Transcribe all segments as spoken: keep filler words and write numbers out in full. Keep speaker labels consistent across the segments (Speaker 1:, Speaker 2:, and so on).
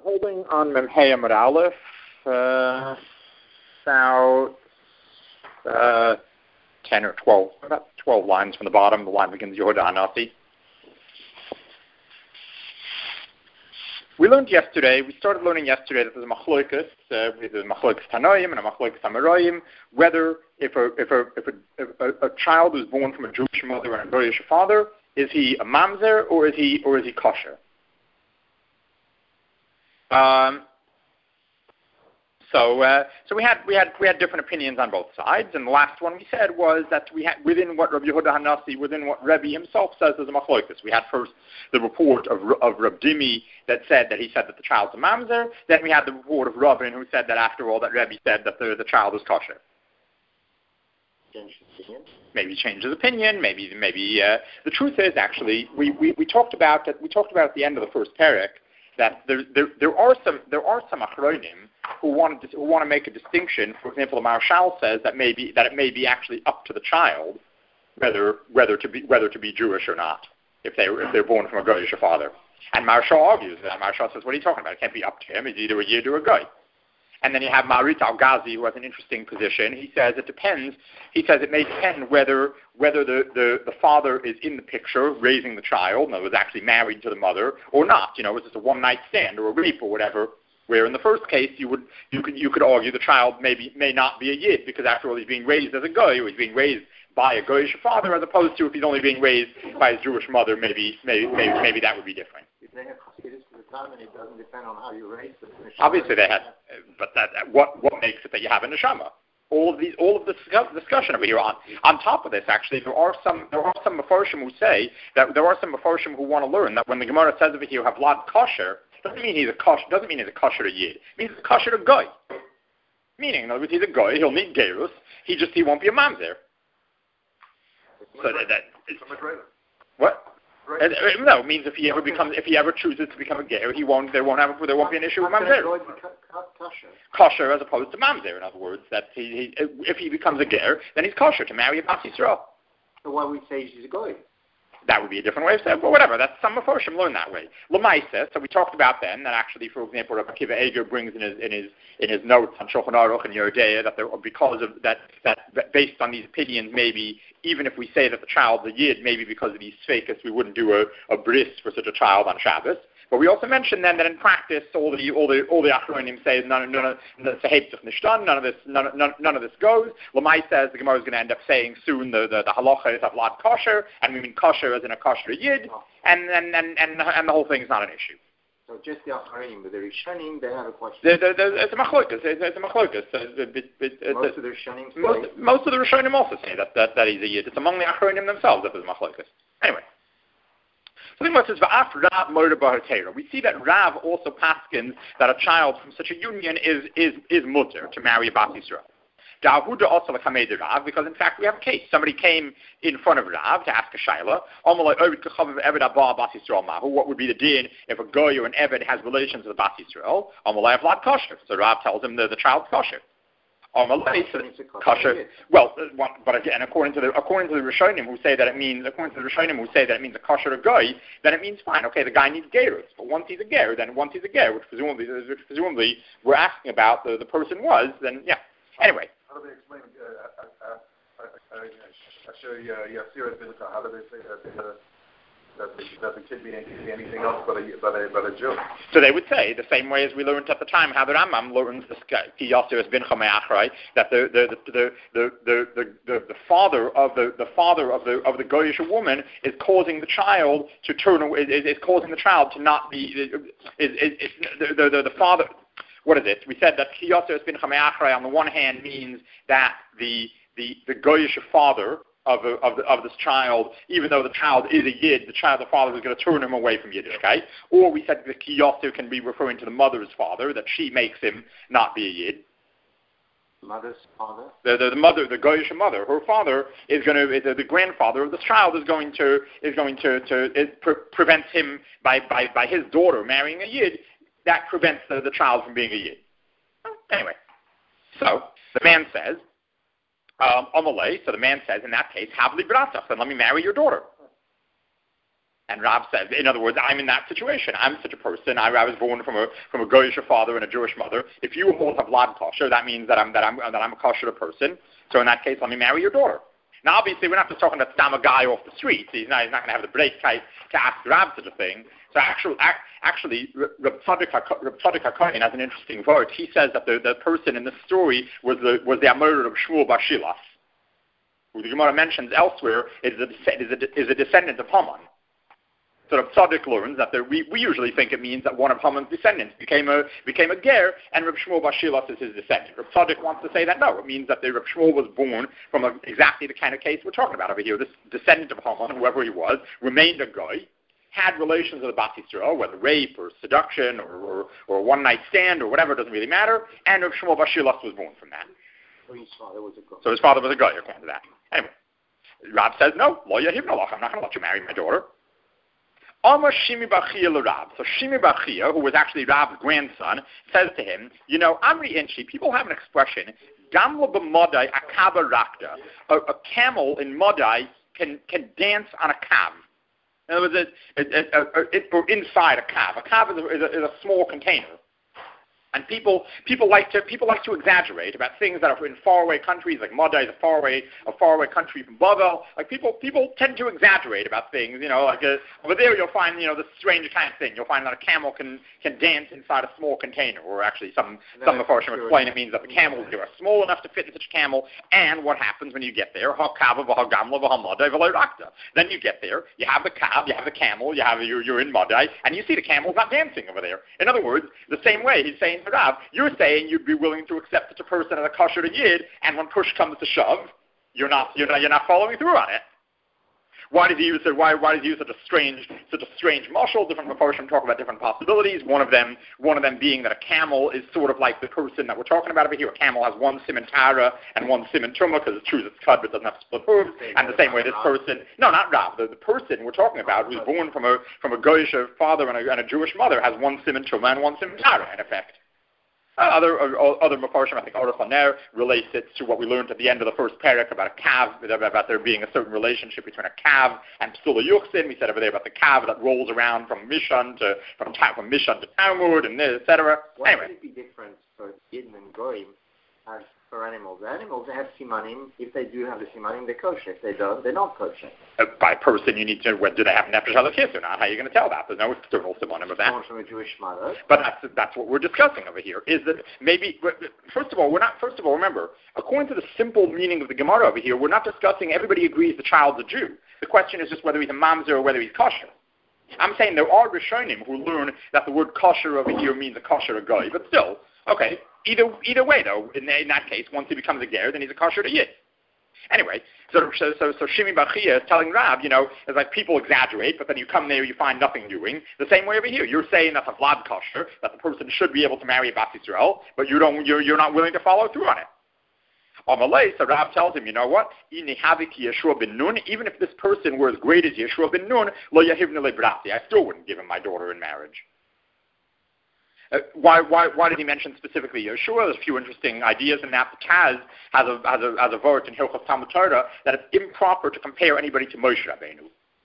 Speaker 1: holding on Memhei Amud Aleph, uh, about uh, ten or twelve, about twelve lines from the bottom. The line begins Yehuda Hanasi. We learned yesterday, we started learning yesterday that there's a machlokas, uh, there's a machlokas Tanoim and a machlokas Amoraim, whether if a if a if a, if a, a child is born from a Jewish mother and a Goyish father, is he a mamzer or is he or is he kosher? Um, so uh, so we had we had we had different opinions on both sides, and the last one we said was that we had within what Rabbi Yehuda Hanasi, within what Rebbe himself says is a machlokas. We had first the report of of Reb Dimi that said that he said that the child's a mamzer. Then we had the report of Rabin who said that after all that Rebbe said that the the child is kosher. Maybe change his opinion. Maybe maybe uh, the truth is actually we, we, we talked about that we talked about at the end of the first parak that there there, there are some there are some achronim who want to who want to make a distinction. For example, the Marshal says that maybe that it may be actually up to the child whether whether to be whether to be Jewish or not if they if they're born from a Goyish father. And Marshal argues that. Marshal says, what are you talking about? It can't be up to him. It's either a Yid or a Goy. And then you have Marit Al-Ghazi, who has an interesting position. He says it depends. He says it may depend whether whether the, the, the father is in the picture raising the child, in other words, actually married to the mother, or not. You know, it's just a one-night stand or a rape or whatever. Where in the first case, you would you could you could argue the child maybe may not be a Yid because after all he's being raised as a Goy, or he's being raised by a Goyish father, as opposed to if he's only being raised by his Jewish mother, maybe maybe maybe, maybe that would be different.
Speaker 2: They have Hasidus for the time, and it doesn't depend on how you raise it.
Speaker 1: Obviously, they had, but that, what what makes it that you have a neshama? All of these, all of the discussion over here. On on top of this, actually, there are some there are some mefarshim who say that there are some mefarshim who want to learn that when the Gemara says over here, have lad kosher, doesn't mean he's a kosher. Doesn't mean he's a kosher to yid. It means he's a kosher to goy. Meaning, in other words, he's a goy. He'll need gerus. He just he won't be a mamzer. So that, that is, what? Right. Uh, no, it means if he ever becomes, if he ever chooses to become a ger, he won't. There won't have. There won't be an issue with mamzer. Kosher as opposed to mamzer. In other words, that he, he, if he becomes a ger, then he's kosher to marry a Bas Yisrael.
Speaker 2: So why we say he's a goy?
Speaker 1: That would be a different way of saying it, but whatever. That's some Mefarshim learn that way. Lamaisa, so we talked about then that actually, for example, Rabbi Akiva Eger brings in his in his in his notes on Shulchan Aruch and Yeridea that there because of that that based on these opinions, maybe even if we say that the child's a yid, maybe because of these sfeikus, we wouldn't do a, a bris for such a child on Shabbos. But we also mentioned then that in practice, all the all the all the achronim say none none of none of this none, none, none of this goes. Lamai says the Gemara is going to end up saying soon the the, the halacha is avlad kosher, and we mean kosher as in a kosher yid, and and and and, and the whole thing is not an issue.
Speaker 2: So just the achronim, but the Rishonim, they have a question.
Speaker 1: The, the, the, it's a machlokas. It's, it's a machlokas.
Speaker 2: Most of the Rishonim say.
Speaker 1: Most, most of the Rishonim also say that, that that he's a yid. It's among the achronim themselves that there's machlokas. Anyway. So the Gemara says, "Va'af Rav murder b'hatera." We see that Rav also paskins that a child from such a union is is is mutter to marry a Bas Yisrael. Da'ahuda also l'kamei Rav, because in fact we have a case. Somebody came in front of Rav to ask a shaila. What would be the din if a goy or an eved has relations with a Bas Yisrael? So Rav tells him that the child's kosher. Kosher. Well, but again, according to the according to the Rishonim who say that it means according to the Rishonim who say that it means a kosher guy, then it means fine. Okay, the guy needs gerus, but once he's a ger, then once he's a ger, which presumably which presumably we're asking about the, the person was, then yeah. Anyway.
Speaker 3: How do they explain? Uh, uh, uh, uh, actually, uh, how do they say that? Uh, That the, that the kid be anything else but a, but, a, but a Jew.
Speaker 1: So they would say, the same way as we learned at the time, how the Rambam learns this guy, that the the the the the the, the, the, the father of the, the father of the of the Goyish woman is causing the child to turn away, is, is causing the child to not be is, is, is the, the, the the father. What is it? We said that Kiyoser bin Chameachrai on the one hand means that the the the Goyish father Of, a, of, the, of this child, even though the child is a yid, the child, the father is going to turn him away from Yiddishkeit. Or we said the kiyosu can be referring to the mother's father, that she makes him not be a yid.
Speaker 2: Mother's father?
Speaker 1: The, the, the mother, the Goyish mother, her father is going to, the, the grandfather of this child is going to, is going to, to it pre- prevents him by, by, by his daughter marrying a yid, that prevents the, the child from being a yid. Anyway, so the man says, Um, Amalei, so the man says, in that case, Havli Bratach, then let me marry your daughter. And Rav says, in other words, I'm in that situation. I'm such a person. I, I was born from a from a Goyish father and a Jewish mother. If you hold a vlad kosher, that means that I'm that I'm that I'm a kosher person. So in that case, let me marry your daughter. Now, obviously, we're not just talking about stam a guy off the street. He's not he's not going to have the break type to ask Rav such a thing. So actually, actually, Reb Tzadok HaKohen has an interesting word. He says that the, the person in the story was the was the Amor of Shmuel Bar Shilas, who the Gemara mentions elsewhere is a is a, is a descendant of Haman. So Reb Tzadok learns that there, we we usually think it means that one of Haman's descendants became a became a ger, and Reb Shmuel Bar Shilas is his descendant. Reb Tzadok wants to say that no, it means that the Reb Shmuel was born from a, exactly the kind of case we're talking about over here. This descendant of Haman, whoever he was, remained a guy, had relations with the Bas Yisrael, whether rape or seduction or, or, or a one-night stand or whatever, doesn't really matter, and Reb Shmuel Bar Shilas was born from that.
Speaker 2: So his father was a guy.
Speaker 1: So his father was a guy, according to that. Anyway, Rab says, no, lo yahib nalach, I'm not going to let you marry my daughter. Amar Shimi Bar Chia l'Rab. So Shimi Bar Chia, who was actually Rab's grandson, says to him, you know, Amri Inchi, people have an expression, Gamla b'madai akaba rakta. A camel in Madai can, can dance on a kav. In other words, it, it, it, it, it, or inside a kav. A kav is a, is a, is a small container. And people people like to people like to exaggerate about things that are in faraway countries, like Madai is a faraway a faraway country from Bavel. Like people people tend to exaggerate about things, you know. Like a, over there, you'll find you know this strange kind of thing. You'll find that a camel can, can dance inside a small container, or actually some some of the Farshim explain it means that the camels are small enough to fit in such a camel. And what happens when you get there? Then you get there, you have the cab, you have the camel, you have you're, you're in Madai, and you see the camel's not dancing over there. In other words, the same way he's saying. Rav, you're saying you'd be willing to accept such a person as a kosher to yid, and when push comes to shove, you're not you're not you're not following through on it. Why does he use it? Why why does he use such a strange such a strange mashal? Different Mepharshim talk about different possibilities. One of them one of them being that a camel is sort of like the person that we're talking about over here. A camel has one siman tara and one siman tumah because it chews its cud but doesn't have split hooves. And the same way this person, no, not Rav, the, the person we're talking about who's born from a from a Goyish father and a, and a Jewish mother has one siman tumah and one siman tara in effect. Uh, other uh, other Mepharshim, I think Orach Laner relates it to what we learned at the end of the first parak about a kav, about there being a certain relationship between a kav and Psula Yuchsin. We said over there about the kav that rolls around from Mishan to from from Mishan to Talmud and et cetera.
Speaker 2: Why
Speaker 1: anyway.
Speaker 2: would it be different for Yidden and Goyim as for animals? The animals have simanim. If they do have the simanim, they're kosher. If they don't, they're not kosher.
Speaker 1: Uh, by person, you need to, when, do they have nefesh halakis or not? How are you going to tell that? There's no external simanim of that.
Speaker 2: Born from a Jewish mother.
Speaker 1: But that's, that's what we're discussing over here, is that maybe, first of all, we're not, first of all, remember, according to the simple meaning of the Gemara over here, we're not discussing everybody agrees the child's a Jew. The question is just whether he's a mamzer or whether he's kosher. I'm saying there are Rishonim who learn that the word kosher over here means a kosher a guy, but still, okay, either either way though, in, in that case, once he becomes a ger, then he's a kosher to yid. Anyway, so so so, so Shimi Bar Chia is telling Rab, you know, it's like people exaggerate, but then you come there, you find nothing doing. The same way over here, you're saying that's a vlad kosher, that the person should be able to marry a Bas Yisrael, but you don't, you're you're not willing to follow through on it. Amalei, so Rab tells him, you know what? Even if this person were as great as Yeshua ben Nun, lo yahivna lebrati, I still wouldn't give him my daughter in marriage. Uh, why, why, why did he mention specifically Yeshua? There's a few interesting ideas in that. The Taz has a, has a, has a word in Hilchos Talmud Torah that it's improper to compare anybody to Moshe Rabbeinu.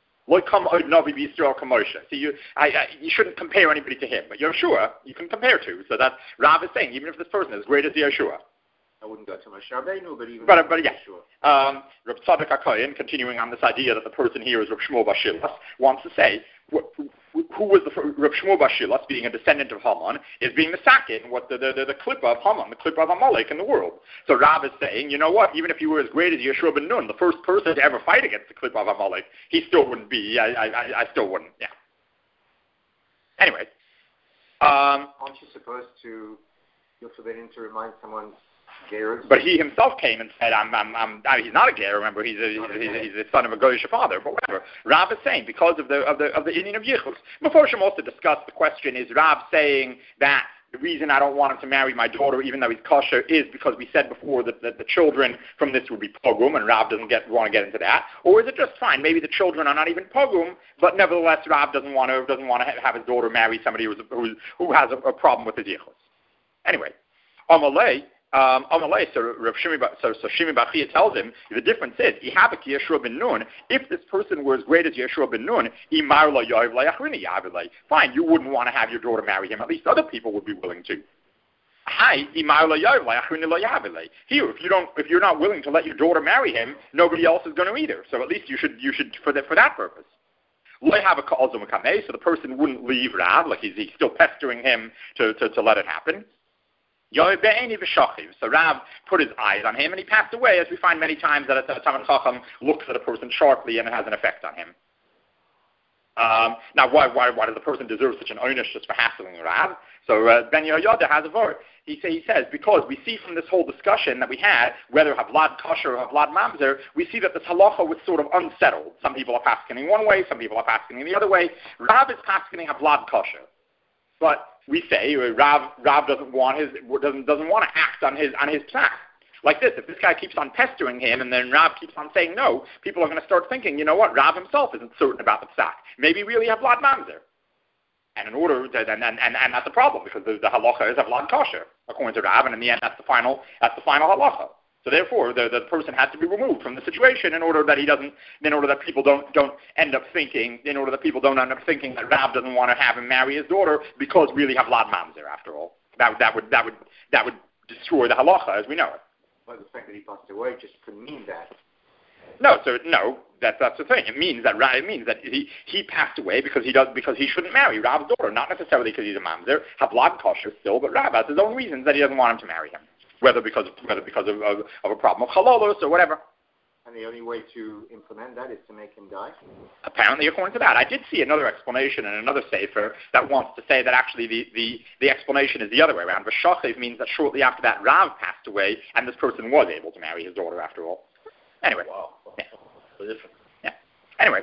Speaker 1: So you, I, I, you shouldn't compare anybody to him. But Yeshua, you can compare to. So that Rav is saying, even if this person is as great as Yeshua.
Speaker 2: I wouldn't go to Moshe Rabbeinu, but even...
Speaker 1: But, but yeah, um, Reb Tzadok HaKohen, continuing on this idea that the person here is Reb Shmuel Bar Shilas, wants to say, who, who was the Reb Shmuel Bar Shilas, being a descendant of Haman, is being the sakin, what the, the, the, the klippa of Haman, the klippa of Amalek in the world. So Rav is saying, you know what, even if you were as great as Yeshua ben Nun, the first person to ever fight against the klippa of Amalek, he still wouldn't be, I, I, I still wouldn't, yeah. Anyway. Um,
Speaker 2: Aren't you supposed to, you're forbidden to remind someone...
Speaker 1: But he himself came and said, I'm, I'm, I'm, I mean, he's not a ger, remember, he's a, he's, he's, he's the son of a Goyish father, but whatever. Rav is saying, because of the, of the, of the Indian of Yichus. Mepharshim also discussed the question, is Rav saying that the reason I don't want him to marry my daughter, even though he's kosher, is because we said before that, that the children from this would be pogum, and Rav doesn't get, want to get into that? Or is it just fine? Maybe the children are not even pogum, but nevertheless Rav doesn't want to, doesn't want to have his daughter marry somebody who's, who, who has a, a problem with his Yichus. Anyway, Amalei, Um, so Rav Shimi, so, so Shimi Bar Chia tells him the difference is Yeshua ben Nun. If this person were as great as Yeshua ben Nun, fine, you wouldn't want to have your daughter marry him. At least other people would be willing to. Here, if you don't, if you're not willing to let your daughter marry him, nobody else is going to either. So at least you should, you should for that for that purpose. So the person wouldn't leave Rav, like he's, he's still pestering him to, to, to let it happen. So Rav put his eyes on him and he passed away, as we find many times that a Talmid Chacham looks at a person sharply and it has an effect on him. Um, now, why, why, why does the person deserve such an oynish just for hassling Rav? So uh, Ben Yehoyada has a word. He, say, he says, because we see from this whole discussion that we had, whether Havlad kosher or Havlad mamzer, we see that this halacha was sort of unsettled. Some people are paskening one way, some people are paskening the other way. Rav is paskening Havlad kosher. But we say Rav, Rav doesn't want his doesn't doesn't want to act on his on his psak. Like this, if this guy keeps on pestering him and then Rav keeps on saying no, people are going to start thinking, you know what, Rav himself isn't certain about the psak. Maybe really Havlad mamzer. And in order to, and, and, and, and that's a problem because the, the halacha is Havlad kosher according to Rav, and in the end that's the final that's the final halacha. So therefore, the, the person has to be removed from the situation in order that he doesn't, in order that people don't don't end up thinking, in order that people don't end up thinking that Rav doesn't want to have him marry his daughter because really Havlad mamzer after all. That that would that would that would destroy the halacha as we know it.
Speaker 2: Well, the fact that he passed away just could mean that.
Speaker 1: No, so no, that that's the thing. It means that it means that he, he passed away because he does because he shouldn't marry Rav's daughter, not necessarily because he's a mamzer, Havlad kosher still, but Rav has his own reasons that he doesn't want him to marry him. Whether because of, whether because of, of, of a problem of halalos or whatever.
Speaker 2: And the only way to implement that is to make him die?
Speaker 1: Apparently, according to that. I did see another explanation in another sefer that wants to say that actually the, the, the explanation is the other way around. V'shachiv means that shortly after that, Rav passed away, and this person was able to marry his daughter after all. Anyway.
Speaker 4: Wow.
Speaker 1: Yeah. Yeah. Anyway.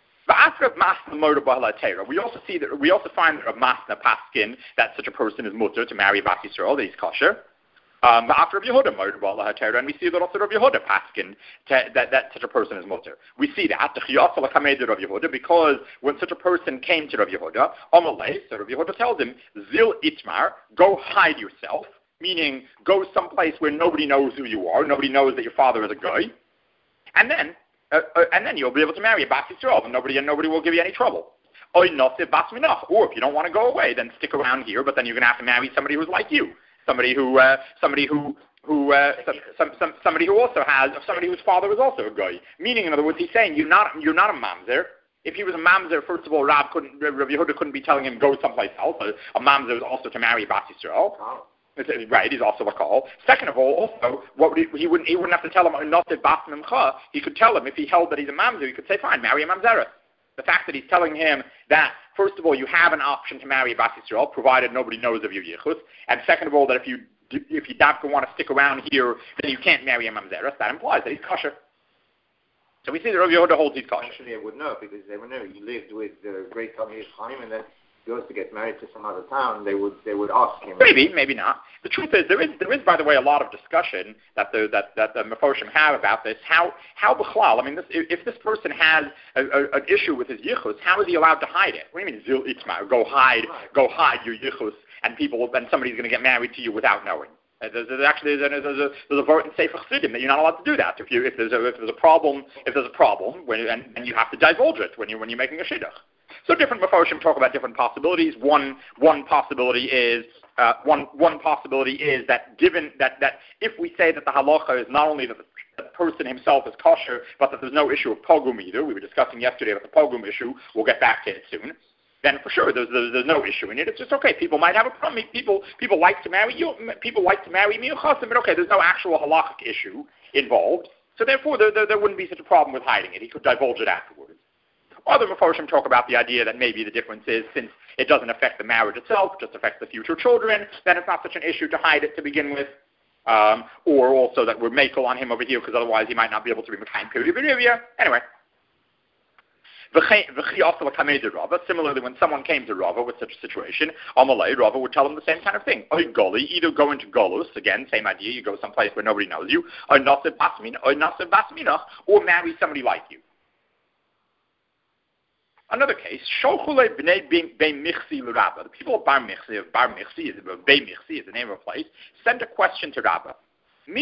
Speaker 1: We also see that we also find that Rav Masna paskin that such a person is mutter to marry Bas Yisrael, that he's kosher. Um, after Rav Yehuda motor b'Allah HaTorah, and we see that also Rav Yehuda paskin that that such a person is mutter. We see that the Chiyasa l'Kamed Rav Yehuda because when such a person came to Rav Yehuda, Amalei, so Rav Yehuda tells him, Zil Itmar, go hide yourself, meaning go someplace where nobody knows who you are, nobody knows that your father is a guy, and then uh, uh, and then you'll be able to marry a Bas Yisrael, and nobody and nobody will give you any trouble. Or Bas Minach, or if you don't want to go away, then stick around here, but then you're going to have to marry somebody who's like you. Somebody who, uh, somebody who, who, uh, some, some, some, somebody who also has, somebody whose father was also a guy. Meaning, in other words, he's saying you're not, you're not a mamzer. If he was a mamzer, first of all, Rav couldn't, Rav Yehuda couldn't be telling him go someplace else. A, a mamzer is also to marry Bas Yisrael. Oh. Right, he's also a call. Second of all, also, what would he, he wouldn't, he wouldn't have to tell him not to Bas Mimcha. He could tell him if he held that he's a mamzer, he could say, fine, marry a mamzeret. The fact that he's telling him that, first of all, you have an option to marry Bas Yisrael, provided nobody knows of your yichus, and second of all, that if you if you don't want to stick around here, then you can't marry a mamzeres. That implies that he's kosher. So we see that Rav Yehuda holds he's kosher.
Speaker 2: Actually, I would know because they would know he lived with the great Talmid Chaim, and then goes to get married to some other town. They would they would ask him.
Speaker 1: Maybe, maybe not. The truth is, there is there is by the way a lot of discussion that the that that the Mefoshim have about this. How how b'chlal? I mean, this, if, if this person has a, a, an issue with his yichus, how is he allowed to hide it? What do you mean zil itzma? Go hide, right. go hide your yichus. And people, then somebody's going to get married to you without knowing. Uh, there's, there's actually there's a there's a, there's a vote in Sefer Chassidim that you're not allowed to do that. If you if there's a if there's a problem if there's a problem when and, and you have to divulge it when you when you're making a shidduch. So different Mefoshim talk about different possibilities. One one possibility is uh, one one possibility is that given that that if we say that the halacha is not only that the, the person himself is kosher, but that there's no issue of pogrom either. We were discussing yesterday about the pogrom issue. We'll get back to it soon. Then for sure there's, there's there's no issue in it. It's just okay. People might have a problem. People people like to marry you. People like to marry miyuchasim, but okay, there's no actual halachic issue involved. So therefore, there, there there wouldn't be such a problem with hiding it. He could divulge it afterwards. Other Mefoshim talk about the idea that maybe the difference is since it doesn't affect the marriage itself, it just affects the future children, then it's not such an issue to hide it to begin with. Um, or also that we're makel on him over here because otherwise he might not be able to be Mekayim Period. Anyway. Similarly, when someone came to Rava with such a situation, Amalei, Rava would tell him the same kind of thing. Either go into Golus, again, same idea, you go someplace where nobody knows you, or Nasib Basminach, or marry somebody like you. Another case, Shochule b'nei bein michsi l'Rabba. The people of Bar Michsi, of Bar Michsi, Bein Michsi is the name of a place, sent a question to Rabba. What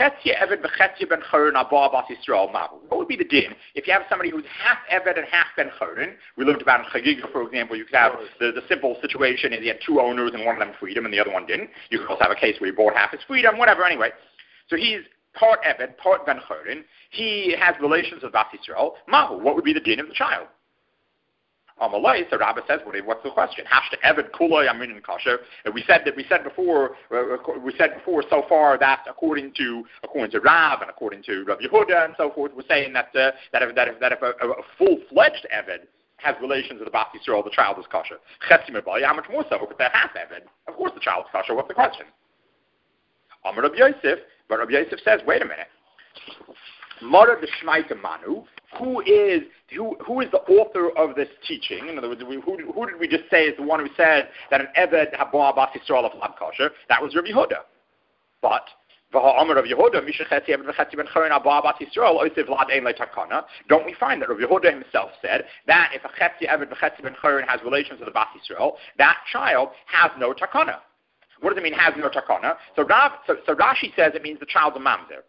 Speaker 1: would be the din if you have somebody who's half Eved and half Ben Chorin? We learned about in Chagiga, for example, you could have the, the simple situation is you had two owners and one of them freedom and the other one didn't. You could also have a case where he bought half his freedom, whatever, anyway. So he's part Eved, part Ben Chorin. He has relations with Bas Yisrael. Mahu, what would be the din of the child? Amalei, so Rabbi says, what's the question? Hashta Eved Kuloi Amin and Kasher. We said that we said before we said before so far that according to according to Rav and according to Rabbi Yehuda and so forth, we're saying that uh, that if that if, that if a, a full-fledged Eved has relations with the Bas Yisrael, the child is kosher. How much more so if they're half Eved? Of course, the child is kosher. What's the question? Amar Rabbi Yosef, but Rabbi Yosef says, wait a minute. Mara B'Shmaita Manu, who is who who is the author of this teaching? In other words, we, who, who did we just say is the one who said that an Eved Haba Bas Yisrael of Lab Kosher? That was Rabbi Yehuda. But V'ha'amar Rabbi Yehuda, Misha Chetzi Eved V'Chetzi Ben Chorin Haba Bas Yisrael Oisiv Lad Ein Le'Takana. Don't we find that Rabbi Yehuda himself said that if a Chetzi Eved V'Chetzi Ben Chorin has relations with the Bas Yisrael, that child has no takana. What does it mean has no takana? So, Rav, so, so Rashi says it means the child's a mamzer.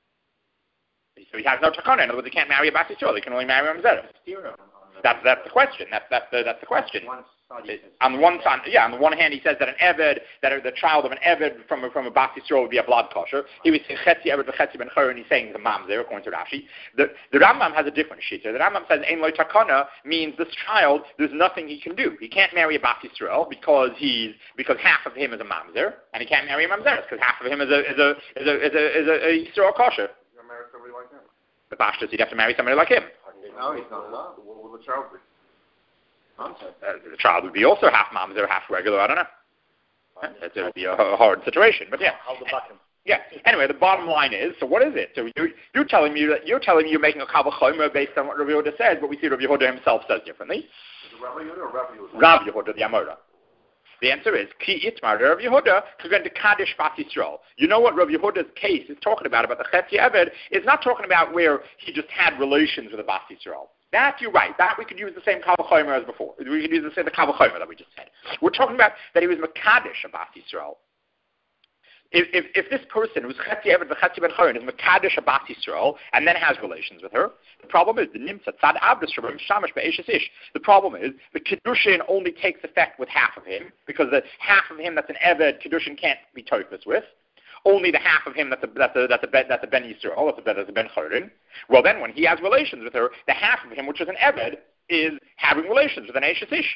Speaker 1: So he has no takana. In other words, he can't marry a Bas Yisrael. He can only marry a mamzer. That's that's the question. That's that's the that's the question. On the one side, yeah, on the one hand, he says that an Eved, that the child of an Eved from a, from a Bas Yisrael would be a blood kosher. He was saying Chetzi Eved v'Chetzi Ben Chorin, and he's saying the mamzer according to Rashi. The the Rambam has a different sheet. The Rambam says Ein Lo Takana means this child, there's nothing he can do. He can't marry a Bas Yisrael because he's because half of him is a mamzer, and he can't marry a mamzer because half of him is a is a is a is a, is a, a Yisrael kosher.
Speaker 3: Marry somebody like him.
Speaker 1: The Pashtas, he'd have to marry somebody like him.
Speaker 2: No, he's not allowed.
Speaker 3: What will the child be?
Speaker 1: Uh, the child would be also half mamzer, half regular. I don't know. It would be a, a hard situation, but yeah. Yeah. Anyway, the bottom line is, so what is it? So you're, you're telling me that you're telling me you're making a kavah chomer based on what Rabbi Yehuda says, but we see Rabbi Yehuda himself says differently.
Speaker 3: Is it Rabbi Yehuda or Rabbi Yehuda?
Speaker 1: Rabbi Yehuda, the Amora. The answer is Ki Itmar Rabbi Yehuda going to Kaddish Bas Yisrael. You know what Rabbi Yehuda's case is talking about about the Chetzi Eved is not talking about where he just had relations with a Bas Yisrael. That you're right. That we could use the same Kavah Chomer as before. We could use the same the Kavah Chomer that we just said. We're talking about that he was Mekadesh a Bas Yisrael. If, if, if this person who's Chetzi Eved v'Chetzi Ben Chorin is Mekadesh a Bas Yisrael and then has relations with her, the problem is the Nimtzat Tzad Abdus Shabbat Shamash Be'eshes Ish. The problem is the Kiddushin only takes effect with half of him because the half of him that's an Eved Kiddushin can't be Tofus with. Only the half of him that's a that's a that's a Ben, that's a Ben Yisrael, that's a Ben, that's a Ben Chorin. Well, then when he has relations with her, the half of him, which is an Eved, is having relations with an Eshes Ish.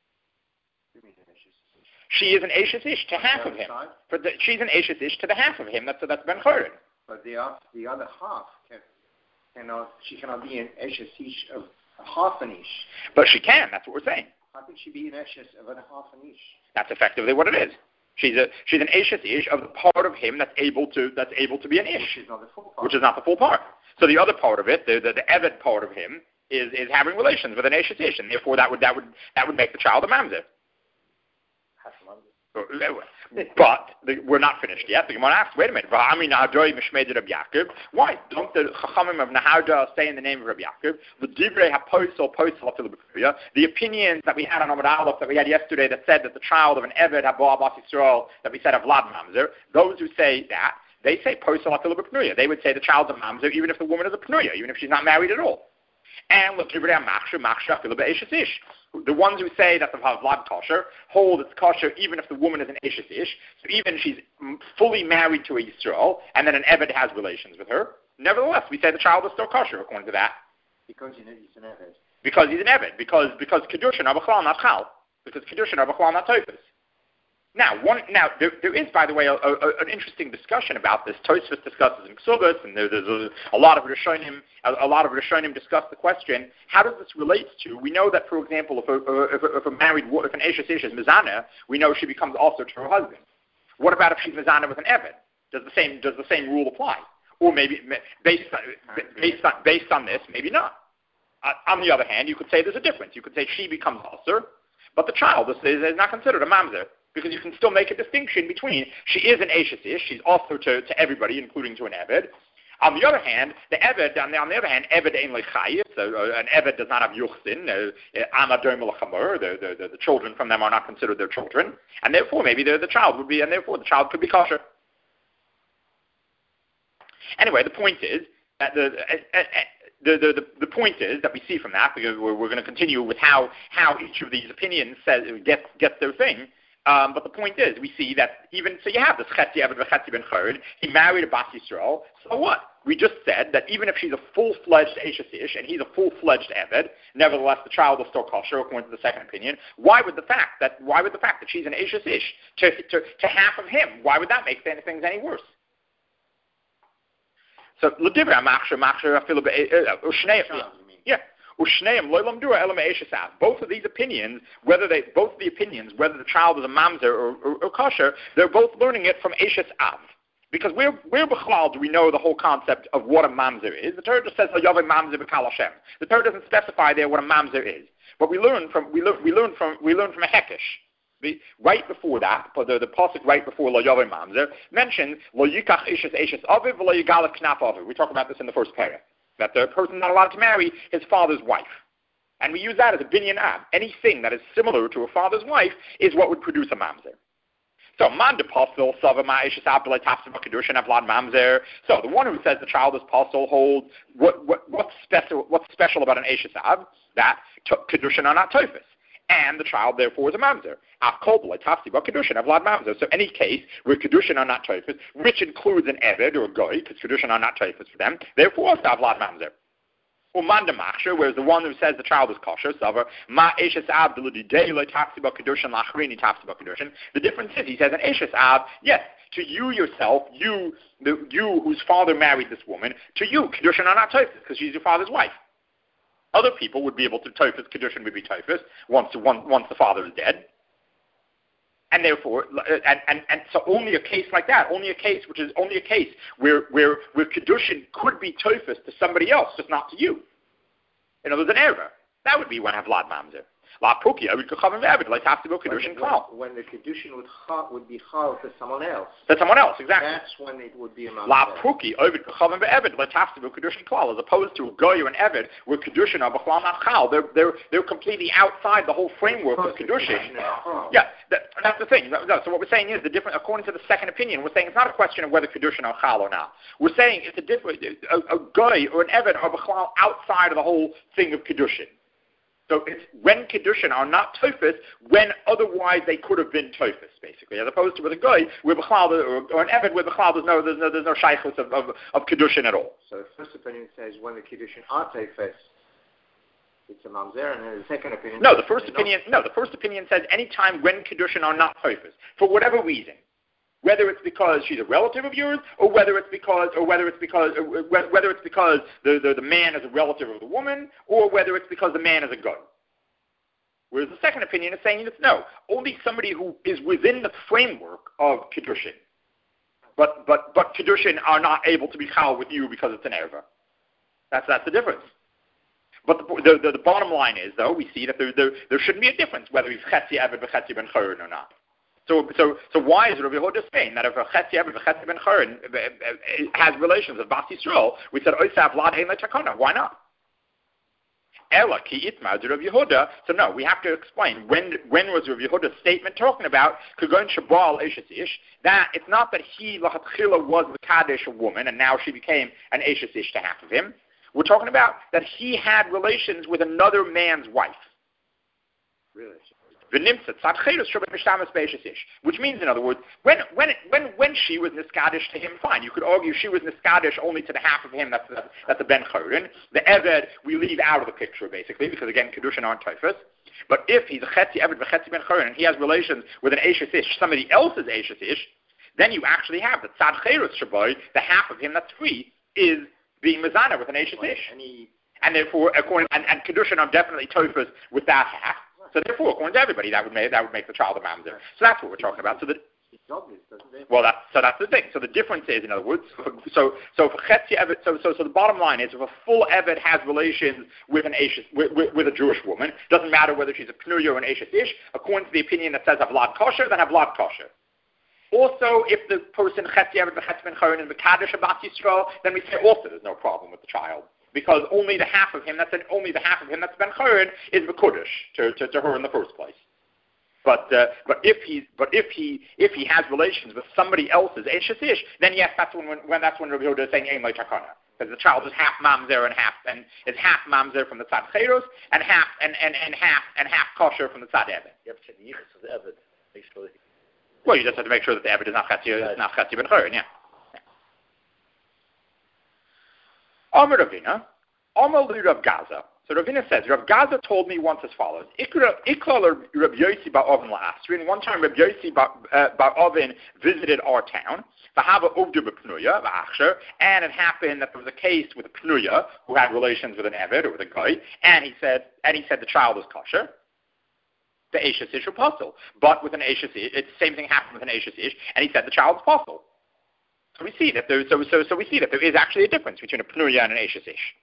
Speaker 1: She is an Eshes Ish to half of him. For the, she's an Eshes Ish to the half of him. That's that's Ben Chorin.
Speaker 2: But the uh, the other half can, cannot. She cannot be an Eshes Ish of half an Ish.
Speaker 1: But she can. That's what we're saying.
Speaker 2: How can she be an Eshes of a half an Ish?
Speaker 1: That's effectively what it is. She's a she's an Eshes Ish of the part of him that's able to that's able to be an Ish.
Speaker 2: Which is not the full part.
Speaker 1: Which is not the full part. So the other part of it, the the, the Eved part of him, is is having relations with an Eshes Ish, and therefore that would that would that would make the child a mamzer. But the, we're not finished yet. The Gemara asks, wait a minute. Why don't the Chachamim of Nahauda say in the name of Rabbi Yaakov? The opinions that we had on Amud Aleph that we had yesterday that said that the child of an Eved Haba Bas Yisrael that we said of Vlad Mamzer, those who say that, they say Posel Afilu B'Pnuya. They would say the child's a Mamzer even if the woman is a Pnuya, even if she's not married at all. And the ones who say that the Vlad kosher hold it's kosher even if the woman is an Eshes Ish, so even if she's fully married to a Yisrael and then an Eved has relations with her, nevertheless we say the child is still kosher according to that.
Speaker 2: Because he's an Eved.
Speaker 1: Because he's an Eved. Because because Kedushin are B'chlal not Chal. Because Kedushin are B'chlal not Tofus. Now, one, now there, there is, by the way, a, a, an interesting discussion about this. Tosfos discusses in Ksubas, and there, there's a, a lot of Rishonim, a, a lot of Rishonim discuss the question: how does this relate to? We know that, for example, if a, if a, if a married, if an Eshes Ish is Mizana, we know she becomes also to her husband. What about if she's Mizana with an Eved? Does the same does the same rule apply? Or maybe based on, based on based on this, maybe not. Uh, on the other hand, you could say there's a difference. You could say she becomes also, but the child is, is not considered a mamzer. Because you can still make a distinction between she is an Eshes Ish, she's also to, to everybody, including to an Eved, On the other hand, the Eved, on the, on the other hand, Eved ein lechayis, so uh, an Eved does not have yuchsin, amadom lechamur, the, the, the, the children from them are not considered their children, and therefore maybe the, the child would be, and therefore the child could be kosher. Anyway, the point is, that the, uh, uh, the, the, the, the point is that we see from that, because we're, we're going to continue with how, how each of these opinions says, gets, gets their thing. Um, but the point is, we see that even, so you have this Chetzi Eved v'Chetzi Ben Chorod, he married a Bas Yisrael, so what? We just said that even if she's a full-fledged Eshes Ish, and he's a full-fledged Eved, nevertheless the child is still kosher, according to the second opinion. Why would the fact that, why would the fact that she's an Eshes Ish to, to, to half of him, why would that make things any worse? So, l'divra machshir machshir afilu be'eshes, yeah. Both of these opinions, whether they, both of the opinions, whether the child is a mamzer or, or, or kosher, they're both learning it from Eshes Av. Because where, where b'chlal do we know the whole concept of what a mamzer is? The Torah just says, mamzer b'kal Hashem. The Torah doesn't specify there what a mamzer is. But we learn from, we learn, we learn from, we learn from a hekesh. The, right before that, the, the pasuk right before lo yaveh mamzer mentions lo yikach Eshes Eshes aviv v'lo yigaleh knaf aviv. We talk about this in the first paragraph. That the person is not allowed to marry his father's wife. And we use that as a binyan ab. Anything that is similar to a father's wife is what would produce a mamzer. So, man de postel, sava ma eshes ab b'lei tapsim kedushin avlad mamzer. So, the one who says the child is postel holds, what, what, what's, special, what's special about an eshes ab? That kedushin are not tofus. And the child, therefore, is a mamzer. So any case where kedushin are not tofus, which includes an eved or a goy, because kedushin are not tofus for them, therefore also avlad mamzer. Umanda machshir, whereas the one who says the child is kosher, savar ma eshes ab deludidei tafsiba kedushin lachrini tafsiba kedushin. The difference is, he says an eshes ab, yes, to you yourself, you the, you whose father married this woman, to you kedushin are not tofus because she's your father's wife. Other people would be able to tofus, kedushin would be tofus once, once, once the father is dead. And therefore, and, and, and so only a case like that, only a case which is only a case where, where, where kedushin could be tofus to somebody else, just not to you. In other words, an error. That would be when havlad mamzer. La Pukia would come and like have to go kedushin klal.
Speaker 2: When the kedushin would ha, would be chal to someone else.
Speaker 1: To someone else, exactly.
Speaker 2: That's when it would be a mamzer.
Speaker 1: La Puki ovid come and eved like have to go kedushin klal, as opposed to a goy or an eved where kedushin are b'chlal not chal. They're they're they're completely outside the whole framework of kedushin. Yeah, that, that's the thing. So what we're saying is the different. According to the second opinion, we're saying it's not a question of whether kedushin are chal or not. We're saying it's a different. A, a goy or an eved are b'chlal outside of the whole thing of kedushin. So it's when kedushin are not tofus, when otherwise they could have been tofus, basically, as opposed to with a guy with b'chlal or, or an eved with b'chlal, there's no there's no there's no shaychus of, of of kedushin at all.
Speaker 2: So the first opinion says when the kedushin are tofus, it's a mamzer, and then the second opinion.
Speaker 1: No, the first opinion. No, the first opinion says any time when kedushin are not tofus for whatever reason. Whether it's because she's a relative of yours, or whether it's because, or whether it's because, or whether it's because the, the, the man is a relative of the woman, or whether it's because the man is a god. Whereas the second opinion is saying that no, only somebody who is within the framework of kedushin, but but but kedushin are not able to be chal with you because it's an erva. That's that's the difference. But the, the, the, the bottom line is, though, we see that there there, there shouldn't be a difference whether he's chetzi eved v'chetzi ben chorod or not. So, so, so why is Rav Yehuda saying that if a Chetzi Eved v'Chetzi Ben Chorod has relations with Bas Yisrael, we said Oisaf Lad Hein LeTakona? Why not? Ela ki itma Rav Yehuda. So no, we have to explain when when was Rav Yehuda's statement talking about Kagon Shabal Eshes Ish? That it's not that he Lachatchila was the Kaddish a woman and now she became an Eshes Ish to half of him. We're talking about that he had relations with another man's wife.
Speaker 2: Really?
Speaker 1: Which means, in other words, when when when when she was niskadish to him, fine. You could argue she was niskadish only to the half of him. That's the, that's the ben chorin. The eved we leave out of the picture basically because again kedushin aren't typhus. But if he's a chetzi eved v'chetzi ben chorin and he has relations with an eshes ish, somebody else's eshes ish, then you actually have the tzad cherus shaboy, the half of him that's free is being mezana with an eshes ish, and therefore according and, and kedushin are definitely typhus with that half. So therefore, according to everybody, that would make that would make the child a mamzer. So that's what we're talking about. So that well, that's so that's the thing. So the difference is, in other words, so so for chetzi eved, so so so the bottom line is, if a full eved has relations with an eshes with, with, with a Jewish woman, doesn't matter whether she's a pnuya or an eshes ish. According to the opinion that says havlad kosher, then havlad kosher. Also, if the person Chetzi Eved v'Chetzi Ben Chorin and Mekadosh Abat Yisrael, then we say also there's no problem with the child. Because only the half of him, that's an, only the half of him that's Ben Chorin is Mekudesh to, to, to her in the first place. But uh, but if he but if he if he has relations with somebody else's Eshes Ish, then yes, that's when, when, when that's when Rabbi Yehuda is saying Ein Lo Takana. Because the child is half mamzer and half and is half mamzer from the tzad chayros and half and, and, and half and half kosher from the tzad eved.
Speaker 4: You have to say the yichus of the eved, basically.
Speaker 1: Well, you just have to make sure that the eved is not chatzi is not chatzi ben chorin, yeah. Amar Ravina, Amar li Rav Gaza. So Ravina says, Rav Gaza told me once as follows: Ikla Rav Yosi Ba'ovin la'asrin. One time, Rav Yosi Ba'ovin visited our town. And it happened that there was a case with a Pnuya who had relations with an Eved or with a guy, and he said, and he said the child is kosher. The Eshes Ish apostle, but with an Eshes Ish, it's the same thing happened with an Eshes Ish, and he said the child is apostle. So we see that there, so so so we see that there is actually a difference between a Pnuya and an Eshes Ish.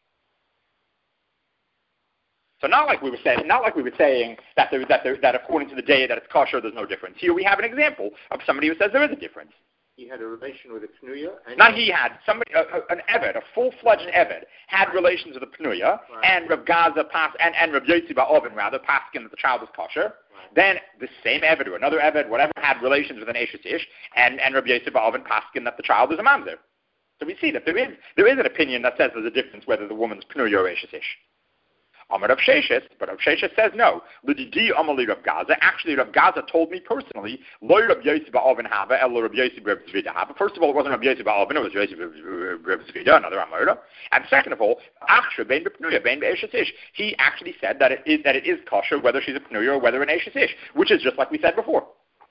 Speaker 1: So not like we were saying, not like we were saying that there, that there, that according to the day that it's kosher, there's no difference. Here we have an example of somebody who says there is a difference.
Speaker 2: He had a relation with a Pnuya. And
Speaker 1: Not he had. Somebody, uh, an Eved, a full-fledged Eved, had relations with a Pnuya, right. and Rav Gaza, pas, and, and Rav Yotzi Ba'ovin, rather, paskin that the child is kosher. Right. Then the same Eved or another Eved, whatever, had relations with an Eshes Ish, and, and Rav Yotzi Ba'ovin paskin that the child is a mamzer. So we see that there is there is an opinion that says there's a difference whether the woman's Pnuya or Eshes Ish. Amar Rav Sheshes, but Rav Sheshes says no. L'didi Amali Rav Gaza. Actually, Rav Gaza told me personally, Lo Rav Yossi Ba'ovin Hava, El Rav Yossi Rav Zvida Hava. First of all, it wasn't Rav Yossi Ba'ovin, it was Yossi Rav Zvida, another Amora. And second of all, Achsha Bein B'Pnuya, Bein B'Eshes Ish. He actually said that it is that it is kosher whether she's a Pnuya or whether an Eshes Ish, which is just like we said before.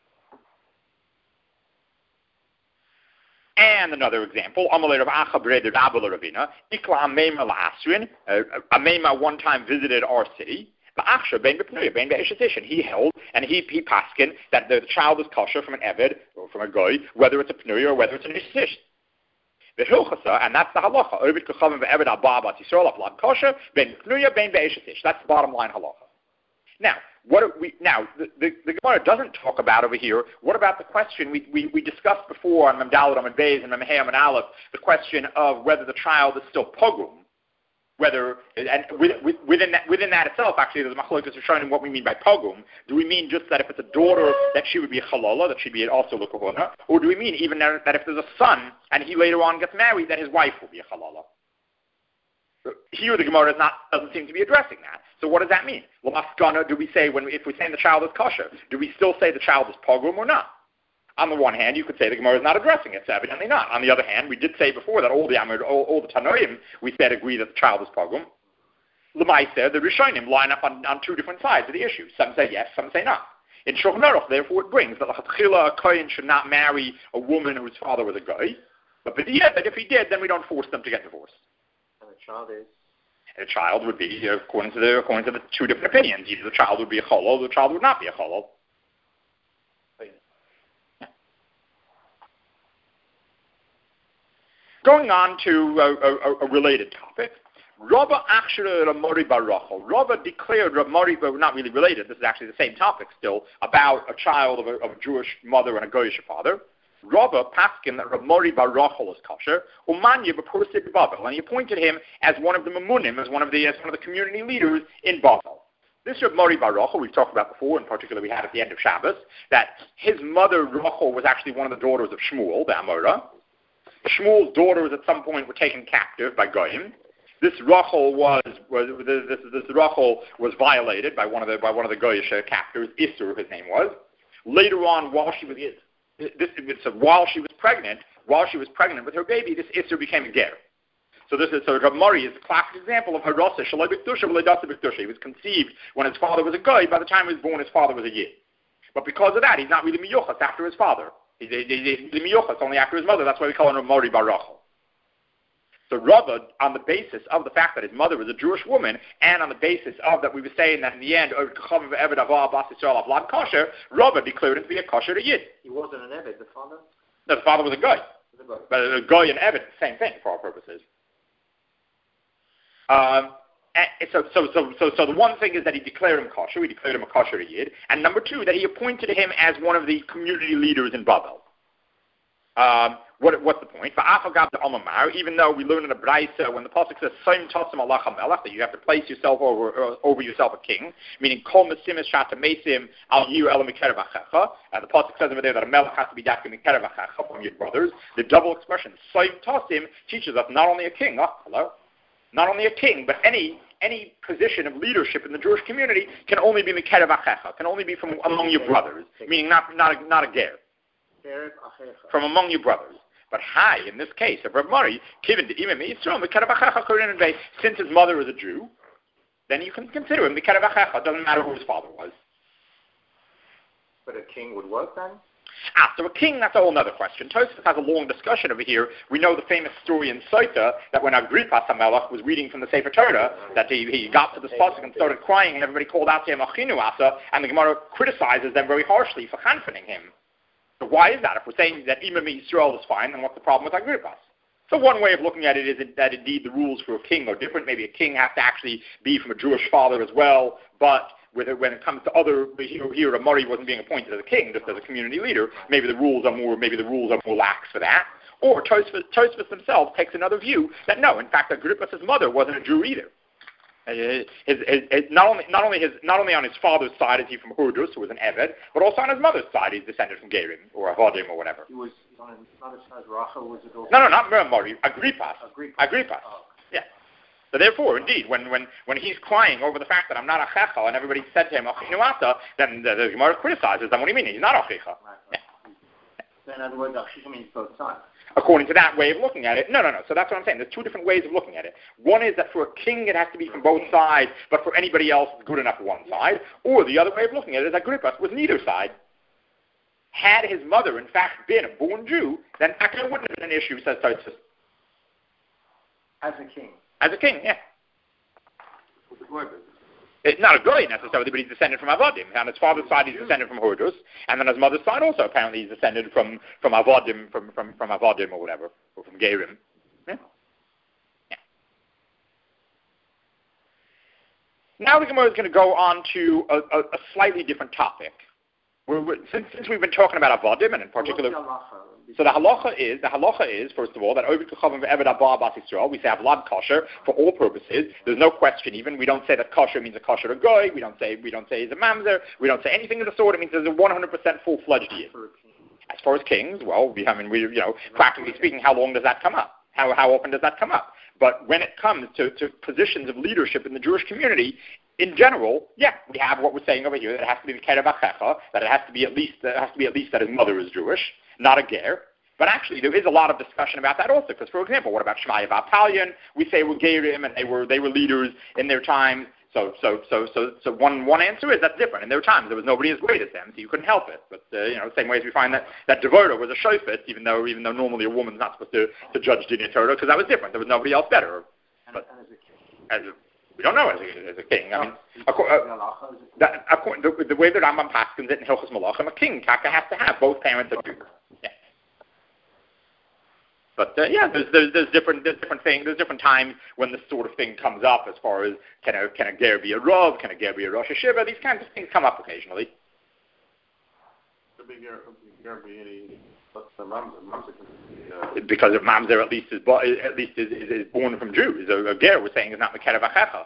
Speaker 1: And another example, Amalei Rav Acha B'Reder Dabel Ravina, Ikla Ameima La'asrin, Ameima one time visited our city, Ba'achsha Ben B'Pnuya, Ben B'Eshes Ish, and he held, and he, he paskin that the child is kosher from an Eved, or from a Goy, whether it's a Pnuya or whether it's an Eshes Ish. And that's the halacha. Ovid Kachavim Ve'Eved Abba Bat Yisrael Avlad Kosher, Ben B'Pnuya, Ben B'Eshes Ish. That's the bottom line halacha. Now, what are we now? The, the, the Gemara doesn't talk about over here. What about the question we, we, we discussed before on Memdalit, on Beis, and Memhei and Aleph? The question of whether the child is still pogrom, whether and within that within that itself, actually, there's machlokes showing what we mean by pogrom. Do we mean just that if it's a daughter that she would be a chalala, that she'd be also l'kohona, or do we mean even that if there's a son and he later on gets married, that his wife will be a chalala? Here the Gemara not, doesn't seem to be addressing that. So what does that mean? L'maskana, do we say, when we, if we're saying the child is kosher, do we still say the child is pogrom or not? On the one hand, you could say the Gemara is not addressing it, so evidently not. On the other hand, we did say before that all the Amud, all, all the Tanoim, we said agree that the child is pogrom. L'maiseh, the Rishonim line up on, on two different sides of the issue. Some say yes, some say not. In Shulchan Aruch, therefore, it brings that l'chatchila a kohen should not marry a woman whose father was a guy, but b'di'evet, that if he did, then we don't force them to get divorced.
Speaker 2: And the child is?
Speaker 1: A child would be, according to the according to the two different opinions, either the child would be a cholol, or the child would not be a cholol. Going on to a, a, a related topic, Rabba Achshara Ramori Barachel. Rabba declared Ramori, but not really related. This is actually the same topic still about a child of a, of a Jewish mother and a Goyish father. Rabba paskin that Ramori Barachel is kosher, Umanya b'Pursik Babel, and he appointed him as one of the Mamunim, as one of the as one of the community leaders in Babel. This Ramori Barachel we've talked about before, in particular we had at the end of Shabbos, that his mother Rachel was actually one of the daughters of Shmuel, the Amora. Shmuel's daughters at some point were taken captive by Goyim. This Rachel was was this this, this Rachel was violated by one of the by one of the Goyish captors, Isser, his name was. Later on, while she was This, so while she was pregnant, while she was pregnant with her baby, this Isser became a ger. So this is so Rav Mori is a classic example of harasa shaloi b'kedusha v'leidasa b'kedusha. He was conceived when his father was a guy. By the time he was born, his father was a yid. But because of that, he's not really miyuchas after his father. He's, he's, he's miyuchas only after his mother. That's why we call him Rav Mori Barachel. So Rava, on the basis of the fact that his mother was a Jewish woman, and on the basis of that we were saying that in the end, Rava declared him to be a kosher yid.
Speaker 2: He wasn't an Eved, the father?
Speaker 1: No, the father was a guy. But a guy and Eved, same thing for our purposes. Um, so, so, so, so, so the one thing is that he declared him kosher, he declared him a kosher yid, and number two, that he appointed him as one of the community leaders in Babel. Um, what, what's the point? Even though we learn in the Braisa when the pasuk says that you have to place yourself over uh, over yourself a king, meaning kol mesimis shata mesim al yu ela mikerev achecha. The pasuk says over there that a melech has to be dakim mikerev achecha from your brothers. The double expression soim tosim teaches us not only a king, oh, hello, not only a king, but any any position of leadership in the Jewish community can only be mikerev achecha, can only be from among your brothers, meaning not not a, not a ger, from among your brothers. But hi, in this case of Rav Mari, since his mother is a Jew, then you can consider him Mikerev Achecha. It doesn't matter who his father was.
Speaker 2: But a king would work then?
Speaker 1: Ah, so a king, that's a whole other question. Tosfos has a long discussion over here. We know the famous story in Sota that when Agrippas HaMelech was reading from the Sefer Torah, that he, he got to this pasuk and started crying, and everybody called out to him, Achinu Asa, and the Gemara criticizes them very harshly for chanfoning him. So why is that? If we're saying that Imam Yisrael is fine, then what's the problem with Agrippas? So one way of looking at it is that indeed the rules for a king are different. Maybe a king has to actually be from a Jewish father as well, but with it, when it comes to other, here, here a Murray wasn't being appointed as a king, just as a community leader, maybe the rules are more, maybe the rules are more lax for that. Or Tosfos, Tosfos themselves takes another view that no, in fact Agrippas' mother wasn't a Jew either. His, his, his, not only not only his not only on his father's side is he from Hurdus, who was an Eved, but also on his mother's side he's descended from Gerim or Avodim or whatever.
Speaker 2: He was on his mother's side. Rachel was it also?
Speaker 1: No, no, not Mori. Agrippas.
Speaker 2: Agrippas.
Speaker 1: Agrippas. Oh. Yeah. So therefore, indeed, when, when, when he's crying over the fact that I'm not a Chechel, and everybody said to him Achinuata, then the, the Gemara criticizes them. What do you mean? He's not a Chechel.
Speaker 2: Right, right. Yeah. So in other words, Achicha means both sides.
Speaker 1: According to that way of looking at it, no, no, no. So that's what I'm saying. There's two different ways of looking at it. One is that for a king it has to be from both sides, but for anybody else it's good enough for one side. Or the other way of looking at it is that Agrippas was neither side. Had his mother, in fact, been a born Jew, then that wouldn't have been an issue, says Tosfos.
Speaker 2: As a king.
Speaker 1: As a king, yeah. It's not a goy necessarily, but he's descended from Avodim. On his father's side, he's descended from Hurdus, and on his mother's side also, apparently, he's descended from, from Avodim, from, from, from Avodim or whatever, or from Gerim. Yeah. Yeah. Now the Gemara is going to go on to a, a, a slightly different topic. We're, we're, since, since we've been talking about Avodim, and in particular... So the halacha is, the halacha is, first of all, that Ovid Kachavim Ve'eved Abba Bas Yisrael, we say Avlad kosher for all purposes. There's no question even. We don't say that kosher means a kosher a goy. We don't say we don't say he's a mamzer. We don't say anything of the sort. It means there's a one hundred percent full-fledged yid. As far as kings, well, we, I mean, we, you know, practically speaking, how long does that come up? How how often does that come up? But when it comes to, to positions of leadership in the Jewish community, in general, yeah, we have what we're saying over here, that it has to be Mikerev Achecha, that it has to be at least that it has to be at least that his mother is Jewish, not a ger. But actually, there is a lot of discussion about that also. Because, for example, what about Shmaya Vapalion? We say were Gerim, and they were they were leaders in their time. So so so so so one one answer is that's different. In their times, there was nobody as great as them, so you couldn't help it. But uh, you know, same way as we find that that Devorah was a shofet, even though even though normally a woman's not supposed to, to judge Dinei Torah, because that was different. There was nobody else better. But as a, we don't know as a, as a king. I mean, according, uh, that, according, the, the way that Rambam paskins it in Hilchos Malachim, a king Taka has to have both parents are Jews. Yeah. But uh, yeah, there's, there's there's different there's different things. There's different times when this sort of thing comes up, as far as can a can a ger be a rav, can a ger be a rosh hashiva? These kinds of things come up occasionally. Because if mamzer at least is at least is, is, is born from Jews, a, a ger we're saying is not mikerev achecha.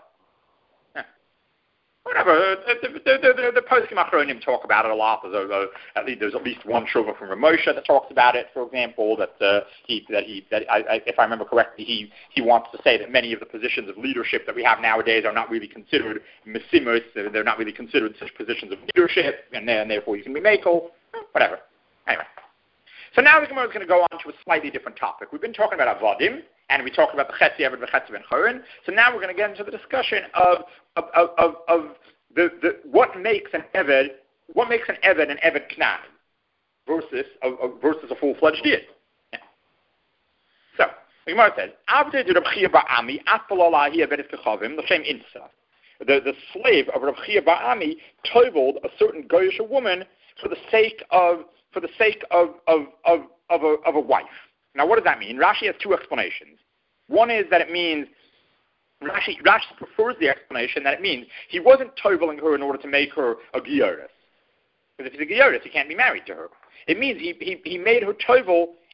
Speaker 1: Whatever, the, the, the, the, the poskim achronim talk about it a lot. There's, a, at least, there's at least one shuvah from Ramosha that talks about it, for example, that uh, he, that he, that I, I, if I remember correctly, he, he wants to say that many of the positions of leadership that we have nowadays are not really considered mesimos, they're, they're not really considered such positions of leadership, and, and therefore you can be makel, whatever. Anyway. So now the Gemara is going to go on to a slightly different topic. We've been talking about Avodim, and we talked about the Chetzi Eved v'Chetzi Ben Chorin. So now we're going to get into the discussion of of of, of, of the, the what makes an Eved, what makes an Eved an Eved Knan versus a, a, versus a full-fledged Yid. Yeah. So the Gemara says, Avdei de Reb Chia bar Ami atpalala hi Eved Kachavim l'shem insa. The the slave of Reb Chia bar Ami toiveled a certain Goyish woman for the sake of for the sake of of of of a of a wife. Now, what does that mean? Rashi has two explanations. One is that it means, Rashi, Rashi prefers the explanation that it means he wasn't toiveling her in order to make her a gioris. Because if he's a gioris, he can't be married to her. It means he, he, he made her toivel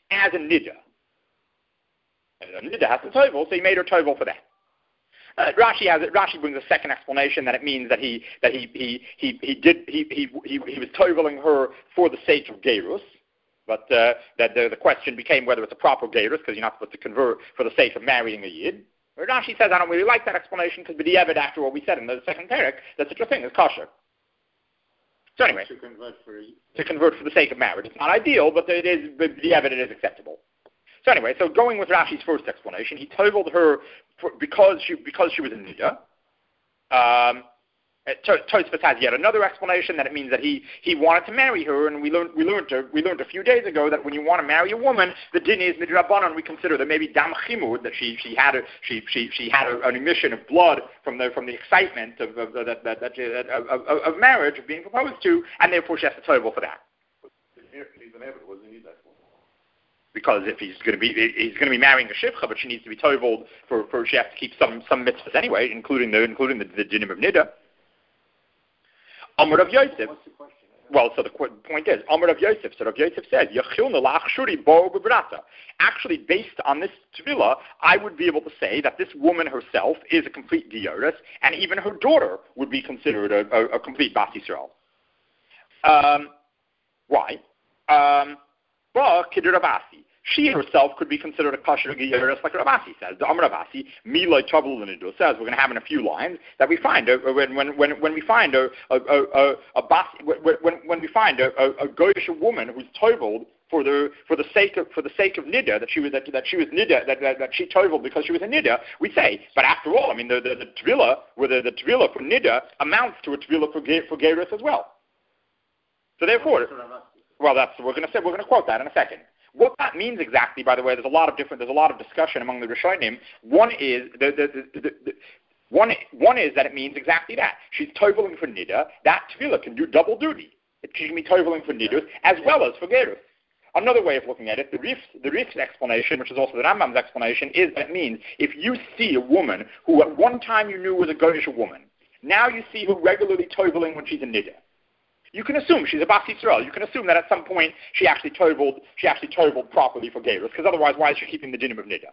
Speaker 1: as a nida. And a nida has to tovel, so he made her tovel for that. Uh, Rashi has it. Rashi brings a second explanation that it means that he that he he he, he did he, he he he was toveling her for the sake of gerus, but uh, that the, the question became whether it's a proper gerus because you're not supposed to convert for the sake of marrying a yid. Rashi says I don't really like that explanation because b'diavad after what we said in the second parak that such a thing is kosher. So anyway,
Speaker 2: to convert for a,
Speaker 1: to convert for the sake of marriage, it's not ideal, but it is b'diavad it is acceptable. So anyway, so going with Rashi's first explanation, he toveled her for, because she because she was a nida. Um, Tosfos has yet another explanation that it means that he, he wanted to marry her, and we learned we learned we learned a few days ago that when you want to marry a woman, the din is midrabanan. We consider that maybe dam chimud, that she she had a, she she she had a, an emission of blood from the from the excitement of of, that, that, that, of, of, of marriage of being proposed to, and therefore she has to tovel for that. Because if he's going to be he's going to be marrying a shivcha, but she needs to be toveled for, for she has to keep some some mitzvahs anyway, including the including the, the dinim of nida. Amar Rav Yosef. Well, so the point is, Amar Rav Yosef. So Rav Yosef said, "Yachilna la'achshuri bo bebrata." Actually, based on this tefillah, I would be able to say that this woman herself is a complete gioris, and even her daughter would be considered a, a, a complete bas Yisrael. Um, why? Um, Ba Kidder Ravasi. She herself could be considered a kosher gioris, like Ravasi says. The Amar Ravasi, Milay Tavul Lenidu says we're going to have in a few lines that we find a, when when when when we find a a a, a bas, when when we find a a, a goyish woman who's toveled for the for the sake of for the sake of nida, that she was that, that she was nida that, that that she toveled because she was a nida, we say. But after all, I mean the the, the tvila, where the, the tvila for nida amounts to a tvila for for gerus as well. So therefore. Well, that's we're going to say we're going to quote that in a second. What that means exactly, by the way, there's a lot of different. There's a lot of discussion among the Rishonim. One is the, the, the, the, the one one is that it means exactly that she's toveling for nida. That tefillah can do double duty. It can be toveling for nidus as well as for gerus. Another way of looking at it, the Rif, the Rif's explanation, which is also the Rambam's explanation, is that it means if you see a woman who at one time you knew was a goyish woman, now you see her regularly toveling when she's a nida. You can assume she's a bas Yisrael. You can assume that at some point she actually toveled, she actually toveled properly for gerus, because otherwise, why is she keeping the dinim of nida?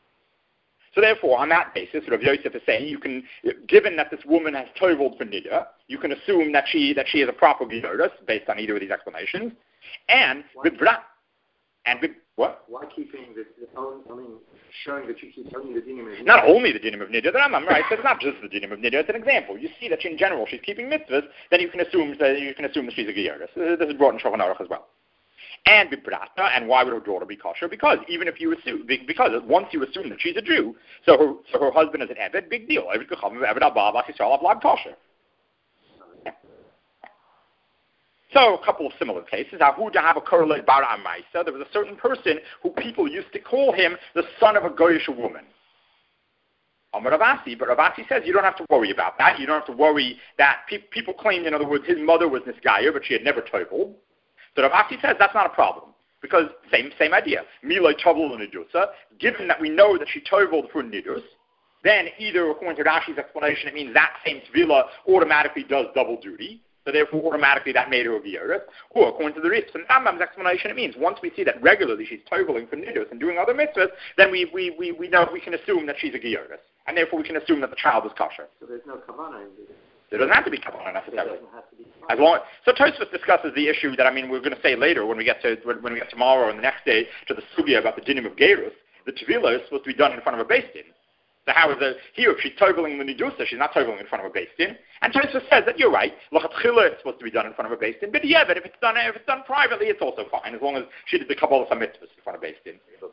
Speaker 1: So therefore, on that basis, Rav Yosef is saying, you can, given that this woman has toveled for nida, you can assume that she that she is a proper gerus based on either of these explanations, and bibra, and bib, what?
Speaker 2: Why keeping the, the I mean, showing that you keep only the dinim of nida?
Speaker 1: Not only the dinim of nida, the Rambam, right? So it's not just the dinim of nida. It's an example. You see that in general she's keeping mitzvahs, then you can assume that you can assume that she's a gerus. This is brought in Shulchan Aruch as well. And bibrata, and why would her daughter be kosher? Because even if you assume, because once you assume that she's a Jew, so her so her husband is an eved, big deal. Eved eved abba bas Yisrael avlad kosher. So, a couple of similar cases. There was a certain person who people used to call him the son of a goyish woman. Amar Ravasi, but Ravasi says you don't have to worry about that. You don't have to worry that pe- people claimed, in other words, his mother was Nisgaya, but she had never toveled. So Ravasi says that's not a problem, because same same idea. Milay tovel l'nidusa, given that we know that she toveled for nidus, then either, according to Rashi's explanation, it means that same tvila automatically does double duty. So therefore, automatically that made her a gioris. Or according to the Ritz and Rambam's explanation, it means once we see that regularly she's toveling for nidus and doing other mitzvahs, then we we, we, we know we can assume that she's a gioris, and therefore we can assume that the child is kosher.
Speaker 2: So there's no kavanah in this.
Speaker 1: There doesn't have to be kavanah necessarily.
Speaker 2: It doesn't have to be.
Speaker 1: As long so Tosfos discusses the issue that I mean we're going to say later when we get to when we get tomorrow and the next day to the sugya about the dinim of gerus. The tevilah is supposed to be done in front of a beis din. So how is it here? If she's toveling the nidusa, she's not toveling in front of a beis din. And Tosfos says that you're right. Lachatchila is supposed to be done in front of a beis din. But yeah, but if it's done if it's done privately, it's also fine as long as she did the kabbalah mitzvahs in front of beis din.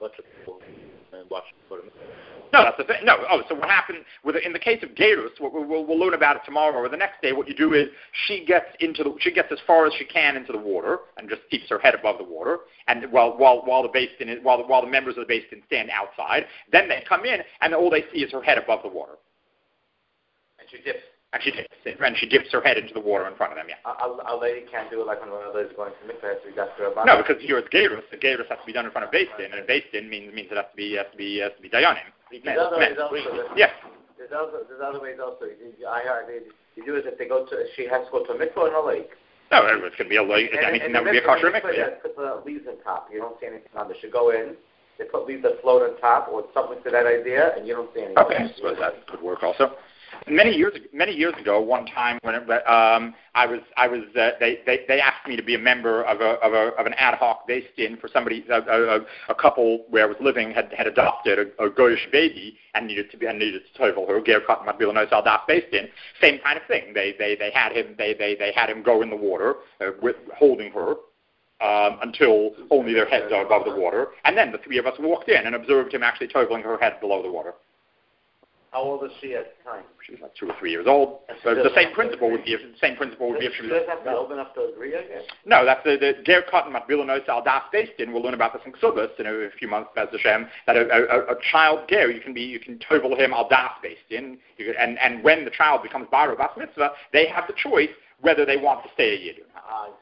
Speaker 1: No, that's the thing. No. Oh, so what happened with in the case of gerus? We'll, we'll, we'll learn about it tomorrow or the next day. What you do is she gets into the she gets as far as she can into the water and just keeps her head above the water. And while while while the beis din is, while the, while the members of the beis din stand outside, then they come in and all they see is her head above the water. And she dips. And she dips. And she dips her head into the water in front of them. Yeah.
Speaker 2: A, a lady can't do it like when one of those is going to mikveh. So that's her.
Speaker 1: No, because here it's gerus. The gerus has to be done in front of beis din, and beis din means means it has to be has to be has to be dayanim.
Speaker 2: There's other ways also.
Speaker 1: Yes.
Speaker 2: There's other, there's other ways also. I heard you do is if they go to, she has to go to a mikveh or a lake.
Speaker 1: No, it's going to be a, like,
Speaker 5: and,
Speaker 1: anything
Speaker 5: and
Speaker 1: that would be a kosher mikveh. Yeah.
Speaker 5: Put the leaves on top. You don't see anything on. They should go in. They put leaves that float on top, or something to that idea, and you don't see anything.
Speaker 1: Okay, so that could work also. Many years, many years ago, one time when it, um, I was, I was, uh, they, they, they asked me to be a member of a, of a, of an ad hoc based-in for somebody, a, a, a couple where I was living had, had adopted a, a goyish baby and needed to be, and needed to tovel her ger kat matbil no saldas based-in. Same kind of thing. They, they, they had him, they, they, they had him go in the water uh, with holding her. Um, until only their heads are above the water, and then the three of us walked in and observed him actually toveling her head below the water.
Speaker 5: How old is she at the time?
Speaker 1: She was like two or three years old. So the same principle would be if the same principle would be if she was.
Speaker 5: Does have to be old enough to agree, I guess.
Speaker 1: No, that's the the ger kat matbil no saldas based in. We'll learn about this in Ksubas in a few months, Bez Hashem. That a, a, a child ger, you can be you can tovel him al das based in, you can, and and when the child becomes bar or bas mitzvah, they have the choice whether they want to stay a yid or not.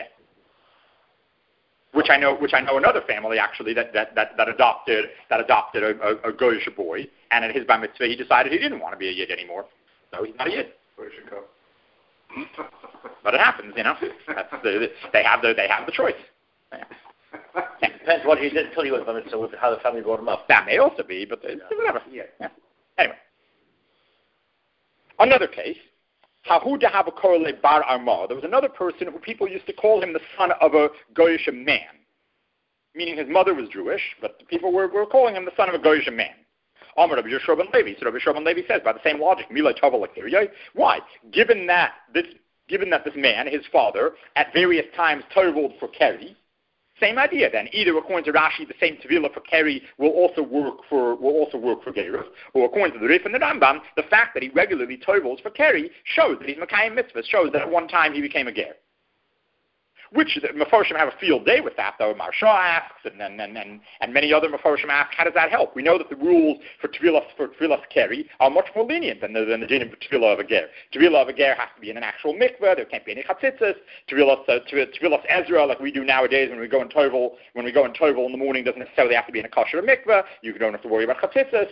Speaker 1: Which I know, which I know another family actually that that, that, that adopted that adopted a, a, a goyish boy, and at his bar mitzvah he decided he didn't want to be a yid anymore, so he's not a yid.
Speaker 3: Where should go?
Speaker 1: But it happens, you know. That's the, they have the they have the choice. Yeah.
Speaker 4: It depends what he did until he was bar mitzvah, with how the family brought him up.
Speaker 1: That may also be, but yeah. whatever.
Speaker 5: Yeah.
Speaker 1: yeah. Anyway, another case. Hahu dehava korele bar arma. There was another person who people used to call him the son of a goyish man, meaning his mother was Jewish, but people were, were calling him the son of a goyish man. Amar Rabbi Yeshua ben Levi. So Rabbi Yeshua ben Levi says, by the same logic, Mila Tova Lakiriyah. Why? Given that this, given that this man, his father, at various times toveled for Keri. Same idea then. Either according to Rashi, the same Tevila for Keri will also work for will also work for Gerus, or according to the Rif and the Rambam, the fact that he regularly tovels for Keri shows that he's Mekayim mitzvahs, shows that at one time he became a Ger. Which the Mefarshim have a field day with that, though. Marsha asks, and and, and, and and many other Mefarshim ask, how does that help? We know that the rules for Tevilas for Tevilas Keri are much more lenient than the, than the din for Tevilah of a Ger. Tevilah of a Ger has to be in an actual mikveh. There can't be any chatzitzas. Tevilas uh, Tevilas Ezra, like we do nowadays when we go in Tovel, when we go in Tovel in the morning, doesn't necessarily have to be in a kosher mikveh. You don't have to worry about chatzitzas.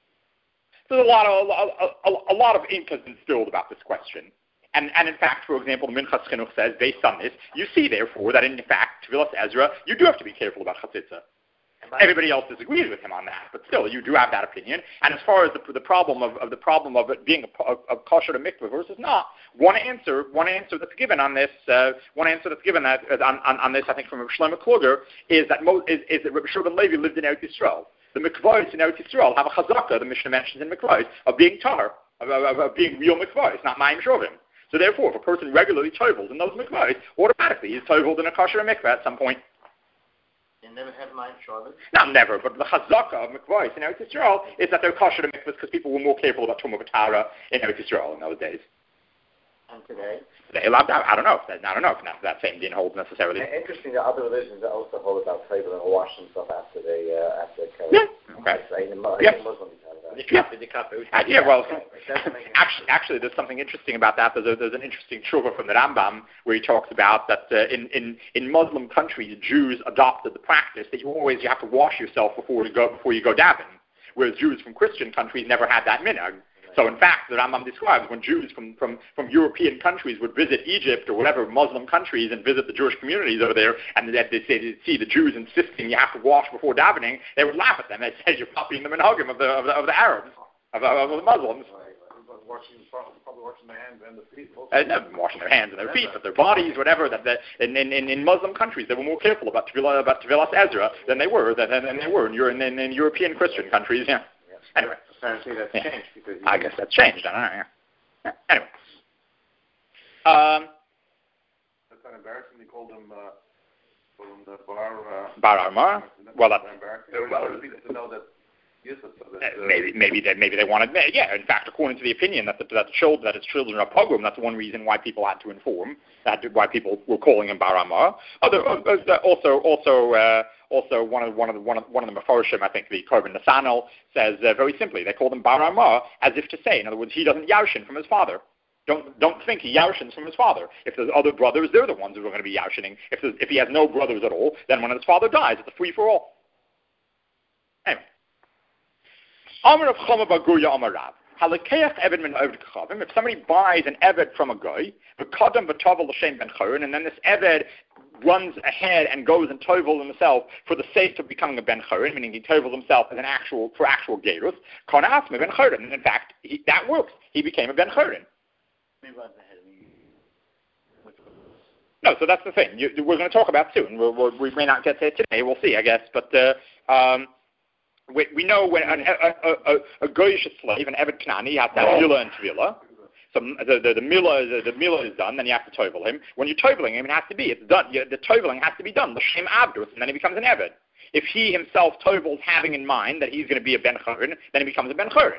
Speaker 1: There's a lot of a, a, a lot of ink has been spilled about this question. And, and in fact, for example, the Minchas Chinuch says, based on this, you see, therefore, that in fact, Tevilas Ezra, you do have to be careful about chatzitza. Everybody else disagrees with him on that, but still, you do have that opinion. And as far as the, the problem of, of the problem of it being a, a, a kosher to mikveh versus not, one answer, one answer that's given on this, uh, one answer that's given that, uh, on, on, on this, I think, from Rabbi Shlomo Kluger, is that Mo, is, is that Rabbi Shua ben Levi lived in Eretz Yisrael. The mikvahs in Eretz Yisrael have a chazaka, the Mishnah mentions in mikvahs, of being tar, of, of, of being real mikvahs, not mayim shovim. So therefore, if a person regularly tovels in those mikvahs, automatically he's toveled in a kosher mikveh at some point.
Speaker 2: You never had mayim shovim?
Speaker 1: Not never, but the chazaka of mikvahs in Eretz Yisrael is that they're kosher mikvahs because people were more careful about tumah v'tara in Eretz Yisrael in those days.
Speaker 2: And today?
Speaker 1: Today, I don't know if that, I don't know if that, that same din holds necessarily.
Speaker 5: Interesting that other religions also hold about tovel and wash themselves after they uh, after they kill.
Speaker 1: Yeah. Okay.
Speaker 5: Say, in the,
Speaker 1: yeah.
Speaker 5: in Muslim
Speaker 4: The kappa, the kappa.
Speaker 1: Uh, yeah, well, actually, actually, there's something interesting about that. There's, a, there's an interesting tshuva from the Rambam where he talks about that uh, in, in, in Muslim countries, Jews adopted the practice that you always you have to wash yourself before you go before you go daven, whereas Jews from Christian countries never had that minhag. So in fact, the Rambam describes when Jews from, from, from European countries would visit Egypt or whatever Muslim countries and visit the Jewish communities over there, and they say they see the Jews insisting you have to wash before davening, they would laugh at them. They said you're copying the minhagim of the of the, of the Arabs, of, of, of the Muslims.
Speaker 3: Washing, probably washing their hands and the feet.
Speaker 1: Uh, not washing their hands and their feet, but their bodies, whatever. That, that in, in, in Muslim countries, they were more careful about Tevilah, about Tevilas Ezra than they were than, than they were in, in, in European Christian countries. Yeah. Anyway.
Speaker 2: Apparently that's
Speaker 1: yeah.
Speaker 2: changed. Because
Speaker 1: I guess that's changed. I don't know. Yeah. yeah. Anyway. Um,
Speaker 3: that's kind of embarrassing. They called them, uh, called them the bar. Uh,
Speaker 1: bar Armar. Well, that's
Speaker 3: embarrassing. Well, to know that. Yes, so that, uh,
Speaker 1: maybe maybe they maybe they wanted. Yeah. In fact, according to the opinion that the, that the children that his children are pogrom, that's one reason why people had to inform. That why people were calling him bar Armar. Other uh, also also. Uh, Also, one of one of the one of, one of the Mefarshim, I think the Korban Nasanel, says uh, very simply, they called him Bar Armah, as if to say, in other words, he doesn't yarshin from his father. Don't don't think he yarshins from his father. If there's other brothers, they're the ones who are going to be yarshining. If if he has no brothers at all, then when his father dies, it's a free for all. Anyway, Amar of Chama Bar Guria Amar Rav. Halakeach Eved min Oved Kachavim. If somebody buys an Eved from a guy, v'kadam v'tovel l'shem ben chorin, and then this Eved runs ahead and goes and tovels himself for the sake of becoming a ben chorin, meaning he tovels himself as an actual for actual gerus. Kana asme ben chorin, and in fact he, that works. He became a ben chorin. No, so that's the thing. You, we're going to talk about soon. We're, we're, we may not get to it today. We'll see, I guess. But uh, um, we, we know when an, a, a, a, a goyish slave, an Eved Knani, has to have milah and tvila. So the the, the milah the, the milah is done, then you have to tovel him. When you're toveling him, it has to be it's done. You, the toveling has to be done. L'shem abdus, and then he becomes an Eved. If he himself tovels, having in mind that he's going to be a ben chorin, then he becomes a ben chorin.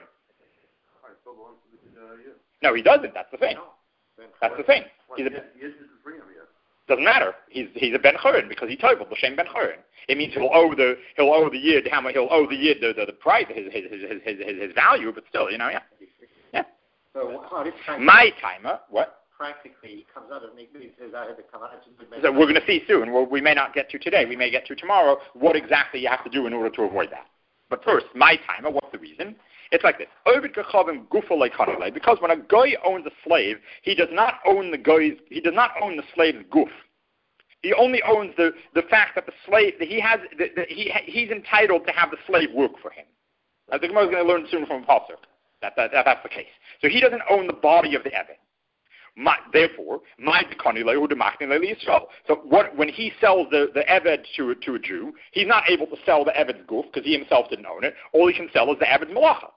Speaker 1: No, he doesn't. That's the thing. That's the thing. He's a, doesn't matter. He's he's a ben chorin because he toveled l'shem ben chorin. It means he'll owe the he'll owe the yid how much he'll owe the yid the the, the price his his, his his his his value, but still, you know, yeah, yeah.
Speaker 2: So how this
Speaker 1: my timer, what?
Speaker 2: Practically comes out of me. Says I had to come out.
Speaker 1: So we're going to see soon. Well, we may not get to today. We may get to tomorrow. What exactly you have to do in order to avoid that? But first, my timer. What's the reason? It's like this. Because when a guy owns a slave, he does not own the guy's. He does not own the slave's goof. He only owns the, the fact that the slave that he has. That, that he he's entitled to have the slave work for him. I think we're going to learn soon from Pasuk that, that, that that's the case. So he doesn't own the body of the Eved. My, therefore, my So what, when he sells the, the Eved to, to a Jew, he's not able to sell the Eved's goof because he himself didn't own it. All he can sell is the Eved's malacha.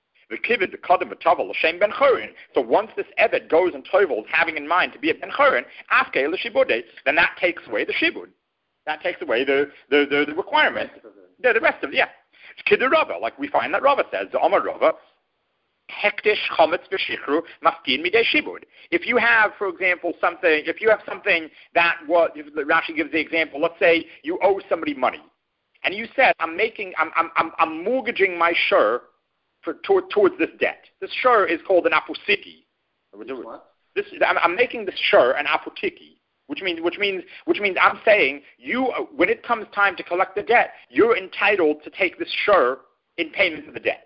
Speaker 1: So once this Eved goes and tovels, having in mind to be a ben chorin, then that takes away the shibud. That takes away the, the, the, the requirement. The, the rest of it, yeah. Kidder Rava, like we find that Rava says, the Amar Rava, hektish chometz v'shichru mafkin midei shibud. If you have, for example, something, if you have something that what Rashi gives the example, let's say you owe somebody money, and you said, I'm making, I'm, I'm, I'm, I'm mortgaging my shur for toward, towards this debt. This shur is called an apotiki. This, I'm, I'm making this shur an apotiki, which means, which means, which means, I'm saying you, when it comes time to collect the debt, you're entitled to take this shur in payment of the debt.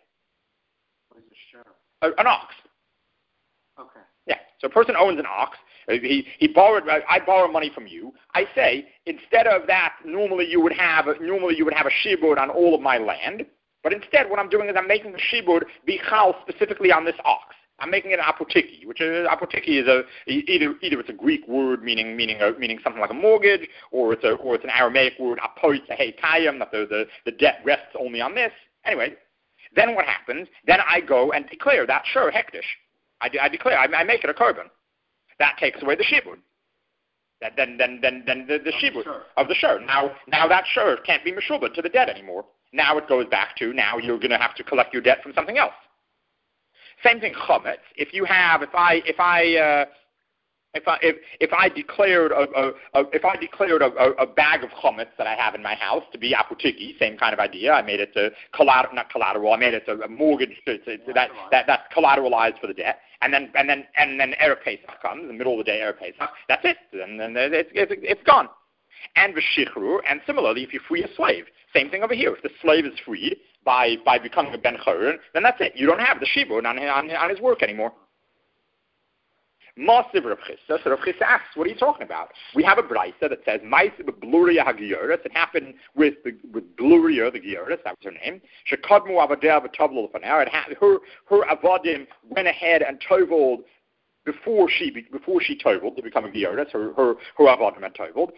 Speaker 1: Uh, an ox.
Speaker 2: Okay.
Speaker 1: Yeah. So a person owns an ox. He he borrowed. I borrow money from you. I say instead of that, normally you would have normally you would have a shibud on all of my land. But instead, what I'm doing is I'm making the shibud be chal specifically on this ox. I'm making it an apotiki, which is apotiki is a either either it's a Greek word meaning meaning a, meaning something like a mortgage, or it's a or it's an Aramaic word apoit hey kayim, that the, the the debt rests only on this. Anyway. Then what happens? Then I go and declare that sure hektish. I, I declare, I, I make it a korban. That takes away the shibud. That then then then then the, the shibud of the shur. Now now that shur can't be meshubad to the debt anymore. Now it goes back to now you're going to have to collect your debt from something else. Same thing chometz. If you have, if I if I uh, If I if, if I declared a, a, a if I declared a, a, a bag of chometz that I have in my house to be apotiki, same kind of idea. I made it to collateral, not collateral. I made it to a mortgage to, to, to that, that that's collateralized for the debt. And then and then and then Erev Pesach comes in the middle of the day. Erev Pesach, that's it. And then it's, it's it's gone. And v'shichru, and similarly, if you free a slave, same thing over here. If the slave is freed by by becoming a ben chorin, then that's it. You don't have the shibud on on, on his work anymore. Massive Rav Chisda. So Rav Chisda asks, what are you talking about? We have a brisa that says, Ma'aseh b'Bluria ha'Gioris. It happened with the, with Bluria, the Gioris, that was her name. Shekadmu avadeh v'tovlul l'fanei. It had her her avadim went ahead and toveled before she before she toveled to become a Gioris. Her her her avadim had toveled.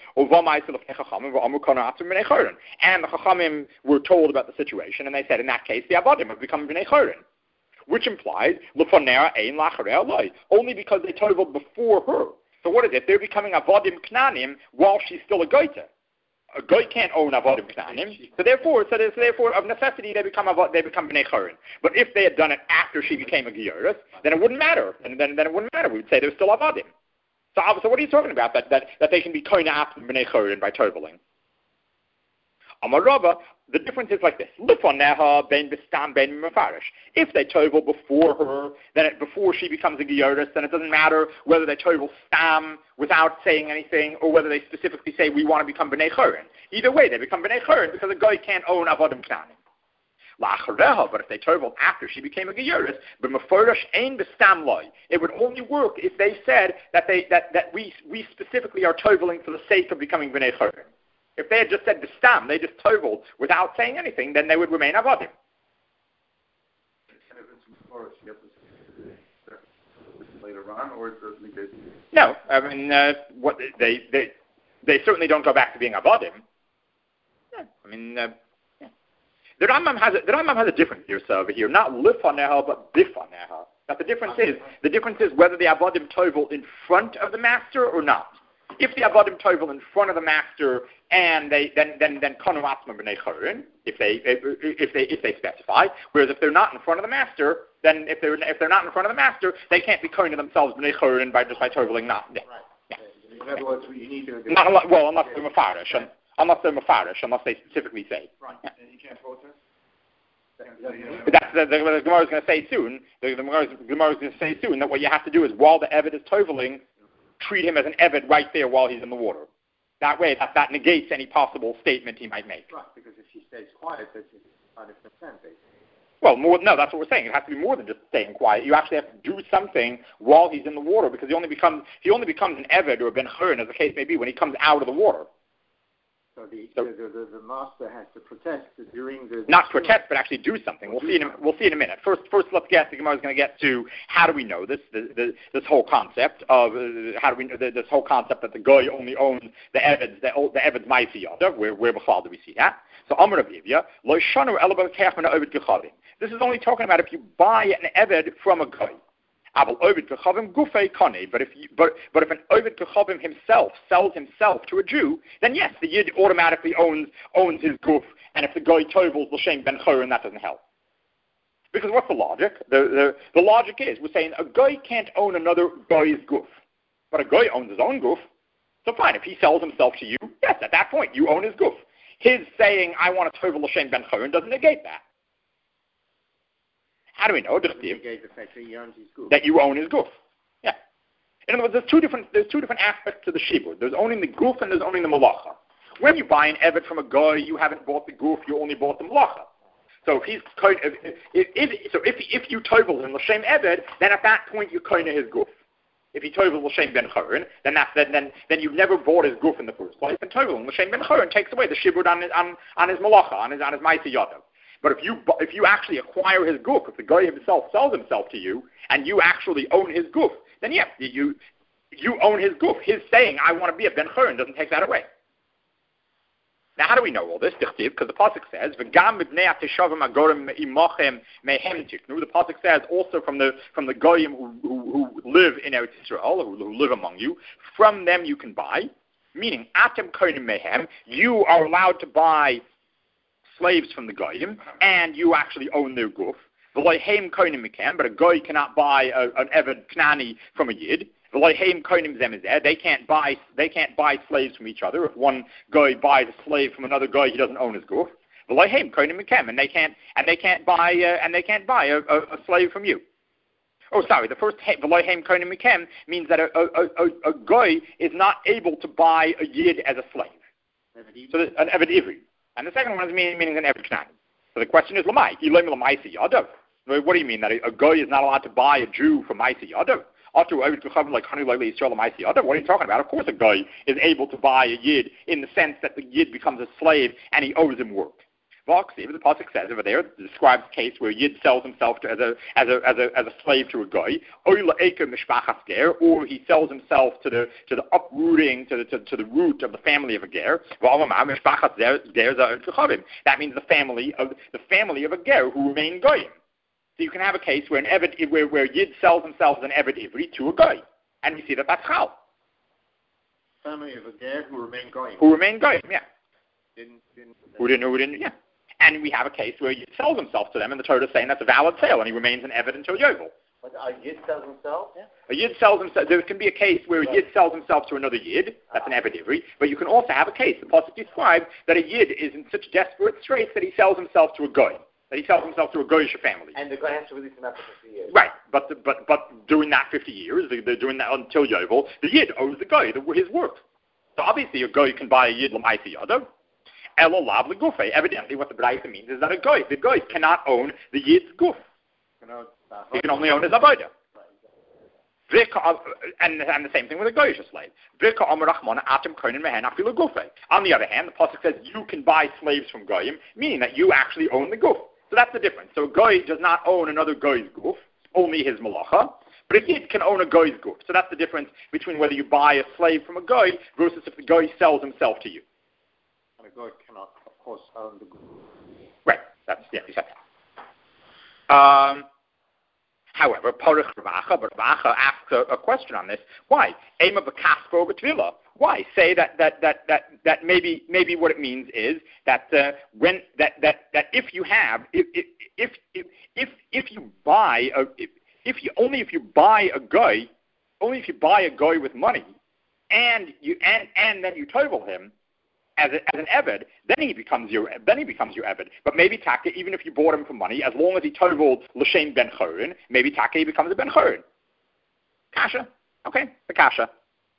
Speaker 1: And the Chachamim were told about the situation, and they said, in that case, the avadim have become bnei chorin. Which implies lefonera ein lacharei loy, only because they toveled before her. So what is it? They're becoming avodim knanim while she's still a goita. A goy can't own avodim knanim, so therefore, so, so therefore, of necessity, they become avod, they become bnei chorin. But if they had done it after she became a gioris, then it wouldn't matter. And then, then it wouldn't matter. We would say they're still avodim. So, so what are you talking about? That that, that they can be koina after bnei chorin by toveling. Amar Rava, the difference is like this: Lifoneha ben bistam ben mefarish. If they tovel before her, then it, before she becomes a gioris, then it doesn't matter whether they tovel stam without saying anything, or whether they specifically say we want to become bnei chorin. Either way, they become bnei chorin because a guy can't own avodim knanim. La'achareha, but if they toveled after she became a Geyuris, b'meforish ein b'stam loy. It would only work if they said that they that, that we we specifically are toveling for the sake of becoming b'nei chorin. If they had just said b'stam, they just toveled without saying anything, then they would remain avodim.
Speaker 3: And if it's meforish, you have to say later on, or it doesn't negate?
Speaker 1: No, I mean, uh, what they they they certainly don't go back to being avodim. Yeah, I mean. Uh, The Rambam has a, the Rambam has a different view over here, not lifaneha but bifaneha. Now the difference is the difference is whether the avodim tovel in front of the master or not. If the avodim tovel in front of the master and they then then then konu atzma b'nei chorin, if they if they if they specify, whereas if they're not in front of the master, then if they're if they're not in front of the master, they can't be kohen to themselves b'nei chorin by just by toveling not.
Speaker 2: Right. Yeah. In other words, you need to.
Speaker 1: Not unless, well, unless they're mafarish. Right. Unless they're mafarish, unless they specifically say.
Speaker 3: Right.
Speaker 1: Yeah.
Speaker 3: And you can't protest?
Speaker 1: But that's the, the, the Gemara is going to say soon. The, the Gemara is going to say soon that what you have to do is, while the Eved is toveling, treat him as an Eved right there while he's in the water. That way, that, that negates any possible statement he might make.
Speaker 2: Right, because if he stays quiet, that's one hundred percent basically.
Speaker 1: Well, more no, that's what we're saying. It has to be more than just staying quiet. You actually have to do something while he's in the water, because he only becomes he only becomes an Eved or a Ben Churn, as the case may be, when he comes out of the water.
Speaker 2: So the,
Speaker 1: So,
Speaker 2: the, the, the master has to protest during the...
Speaker 1: not protest, but actually do something. We'll see in a, we'll see in a minute. First, first let's get, the Gemara is going to get to how do we know this, the, the, this whole concept of, uh, how do we know, the, this whole concept that the guy only owns the Eveds, the, the Eveds Maisi Yada, where, where before do we see that? So, Amr Avivya, Lo Shanu Elaba Kechman Ovid Gechavim. This is only talking about if you buy an Eved from a guy. But if you, but but if an Ovid Kechavim himself sells himself to a Jew, then yes, the Yid automatically owns owns his guf. And if the guy tovels l'shem ben chorin, that doesn't help. Because what's the logic? The, the the logic is we're saying a guy can't own another guy's guf, but a guy owns his own guf. So fine, if he sells himself to you, yes, at that point you own his guf. His saying I want to tovel l'shem ben chorin doesn't negate that. How do we know? That you own his goof. Yeah. In other words, there's two different there's two different aspects to the shibur. There's owning the goof and there's owning the malacha. When you buy an evet from a guy, you haven't bought the goof, you only bought the malacha. So if he's if, if, if so if if you tovel him l'shem evet, then at that point you're kind of his goof. If he tovel l'shem ben chorin, then that's then then then you've never bought his goof in the first place. And tovel l'shem ben chorin takes away the shibur on his on, on his malacha, on his on his ma'aseh yadav. But if you if you actually acquire his goof, if the guy himself sells himself to you, and you actually own his goof, then yeah, you you own his goof. His saying, I want to be a Ben Churn, doesn't take that away. Now, how do we know all this? Because the pasuk says, "V'gam b'nei ateshavim agorim imachem mehem tiknu." The pasuk says also from the from the goyim who, who, who live in Eretz Yisrael, who, who live among you, from them you can buy. Meaning, atem koinim mehem, you are allowed to buy slaves from the goyim, and you actually own their goof. V'loheim koinim mekem, but a goy cannot buy a, an eved knani from a yid. V'loheim koinim zemizeh, they can't buy they can't buy slaves from each other. If one goy buys a slave from another goy, he doesn't own his goof. V'loheim koinim mekem, and they can't and they can't buy uh, and they can't buy a, a, a slave from you. Oh, sorry. The first v'loheim koinim mekem means that a, a, a, a goy is not able to buy a yid as a slave. So an eved ivri. And the second one is meaning, meaning an Eved Knani. So the question is, Lamai, Ilem Lamaisi Yadav. What do you mean, that a, a guy is not allowed to buy a Jew from Maisi Yadav? After Eved Kechavim like Hani Lele Yisrael Maisi Yadav, what are you talking about? Of course a guy is able to buy a Yid in the sense that the Yid becomes a slave and he owes him work. The pasuk says over there, it describes a case where a Yid sells himself to, as a as a as a as a slave to a guy, or he sells himself to the to the uprooting to the to, to the root of the family of a ger. That means the family of the family of a ger who remain goyim. So you can have a case where an eved where where Yid sells himself as an eved ivri to a guy, and we see that that's how
Speaker 2: family of a ger who remain goyim.
Speaker 1: Who remain goyim, yeah.
Speaker 2: Didn't, didn't,
Speaker 1: who didn't who didn't yeah. And we have a case where Yid sells himself to them, and the Torah is saying that's a valid sale, and he remains an Eved until Yovel.
Speaker 5: But a Yid sells himself? Yeah.
Speaker 1: A Yid sells himself. There can be a case where a Yid sells himself to another Yid. That's an Eved Ivri. But you can also have a case, the pasuk describes, that a Yid is in such desperate straits that he sells himself to a Goy. That he sells himself to a Goyish family.
Speaker 5: And the Goy has to release him after fifty years.
Speaker 1: Right. But the, but but during that fifty years, they're doing that until Yovel, the Yid owes the Goy his work. So obviously a Goy can buy a Yid l'maisi yadav. elo lav legufay. Evidently, what the Braita means is that a goy, the goy cannot own the yid's guf. He can only own his avodah. And, and the same thing with a goyish slave. On the other hand, the pasuk says you can buy slaves from goyim, meaning that you actually own the guf. So that's the difference. So a goy does not own another goy's guf, only his malacha, but a yid can own a goy's guf. So that's the difference between whether you buy a slave from a goy versus if the goy sells himself to you.
Speaker 2: And a goy cannot, of course, own the guf.
Speaker 1: Right. That's yeah, you said that. Um. However, Parach Ravacha, but Ravacha asks a, a question on this. Why? Ema b'kaspo b'tvila. Why? Say that that that that that maybe maybe what it means is that uh, when that that that if you have if if if if, if you buy a if, if you only if you buy a guy only if you buy a guy with money and you and and then you tovel him as, a, as an eved, then he becomes your then he becomes your eved. But maybe taka, even if you bought him for money, as long as he toveled l'shem ben chorin, maybe taka he becomes a ben chorin. Kasha, okay, the kasha.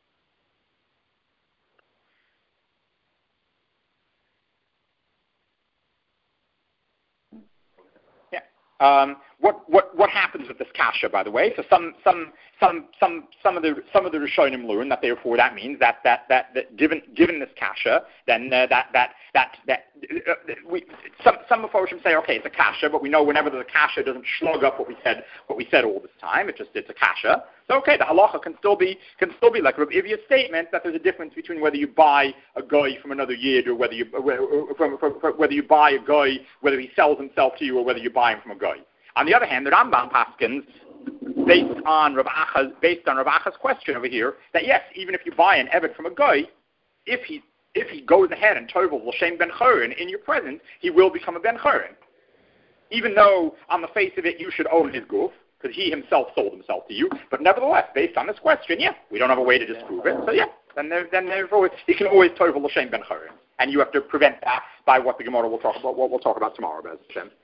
Speaker 1: Yeah. Um, what what what happens with this kasha, by the way? So some some some some some of the some of the Rishonim learn that therefore that means that that that, that given given this kasha, then uh, that that that that uh, we some some of us say okay, it's a kasha, but we know whenever there's a kasha, it doesn't slug up what we said what we said all this time. It just it's a kasha. So okay, the halacha can still be can still be like Rav Ivia's statement that there's a difference between whether you buy a guy from another yid or whether you uh, from, from, from, whether you buy a guy, whether he sells himself to you or whether you buy him from a guy. On the other hand, the Rambam paskins, based on Rav Acha's, based on Rav Acha's question over here, that yes, even if you buy an eved from a guy, if he if he goes ahead and tovel l'shem ben chorin in your presence, he will become a ben chorin. Even though on the face of it you should own his guf, because he himself sold himself to you, but nevertheless, based on this question, yeah, we don't have a way to disprove it, so yeah, then there, then there's always he can always tovel l'shem ben chorin, and you have to prevent that by what the Gemara will talk about. What we'll talk about tomorrow, Bez Hashem.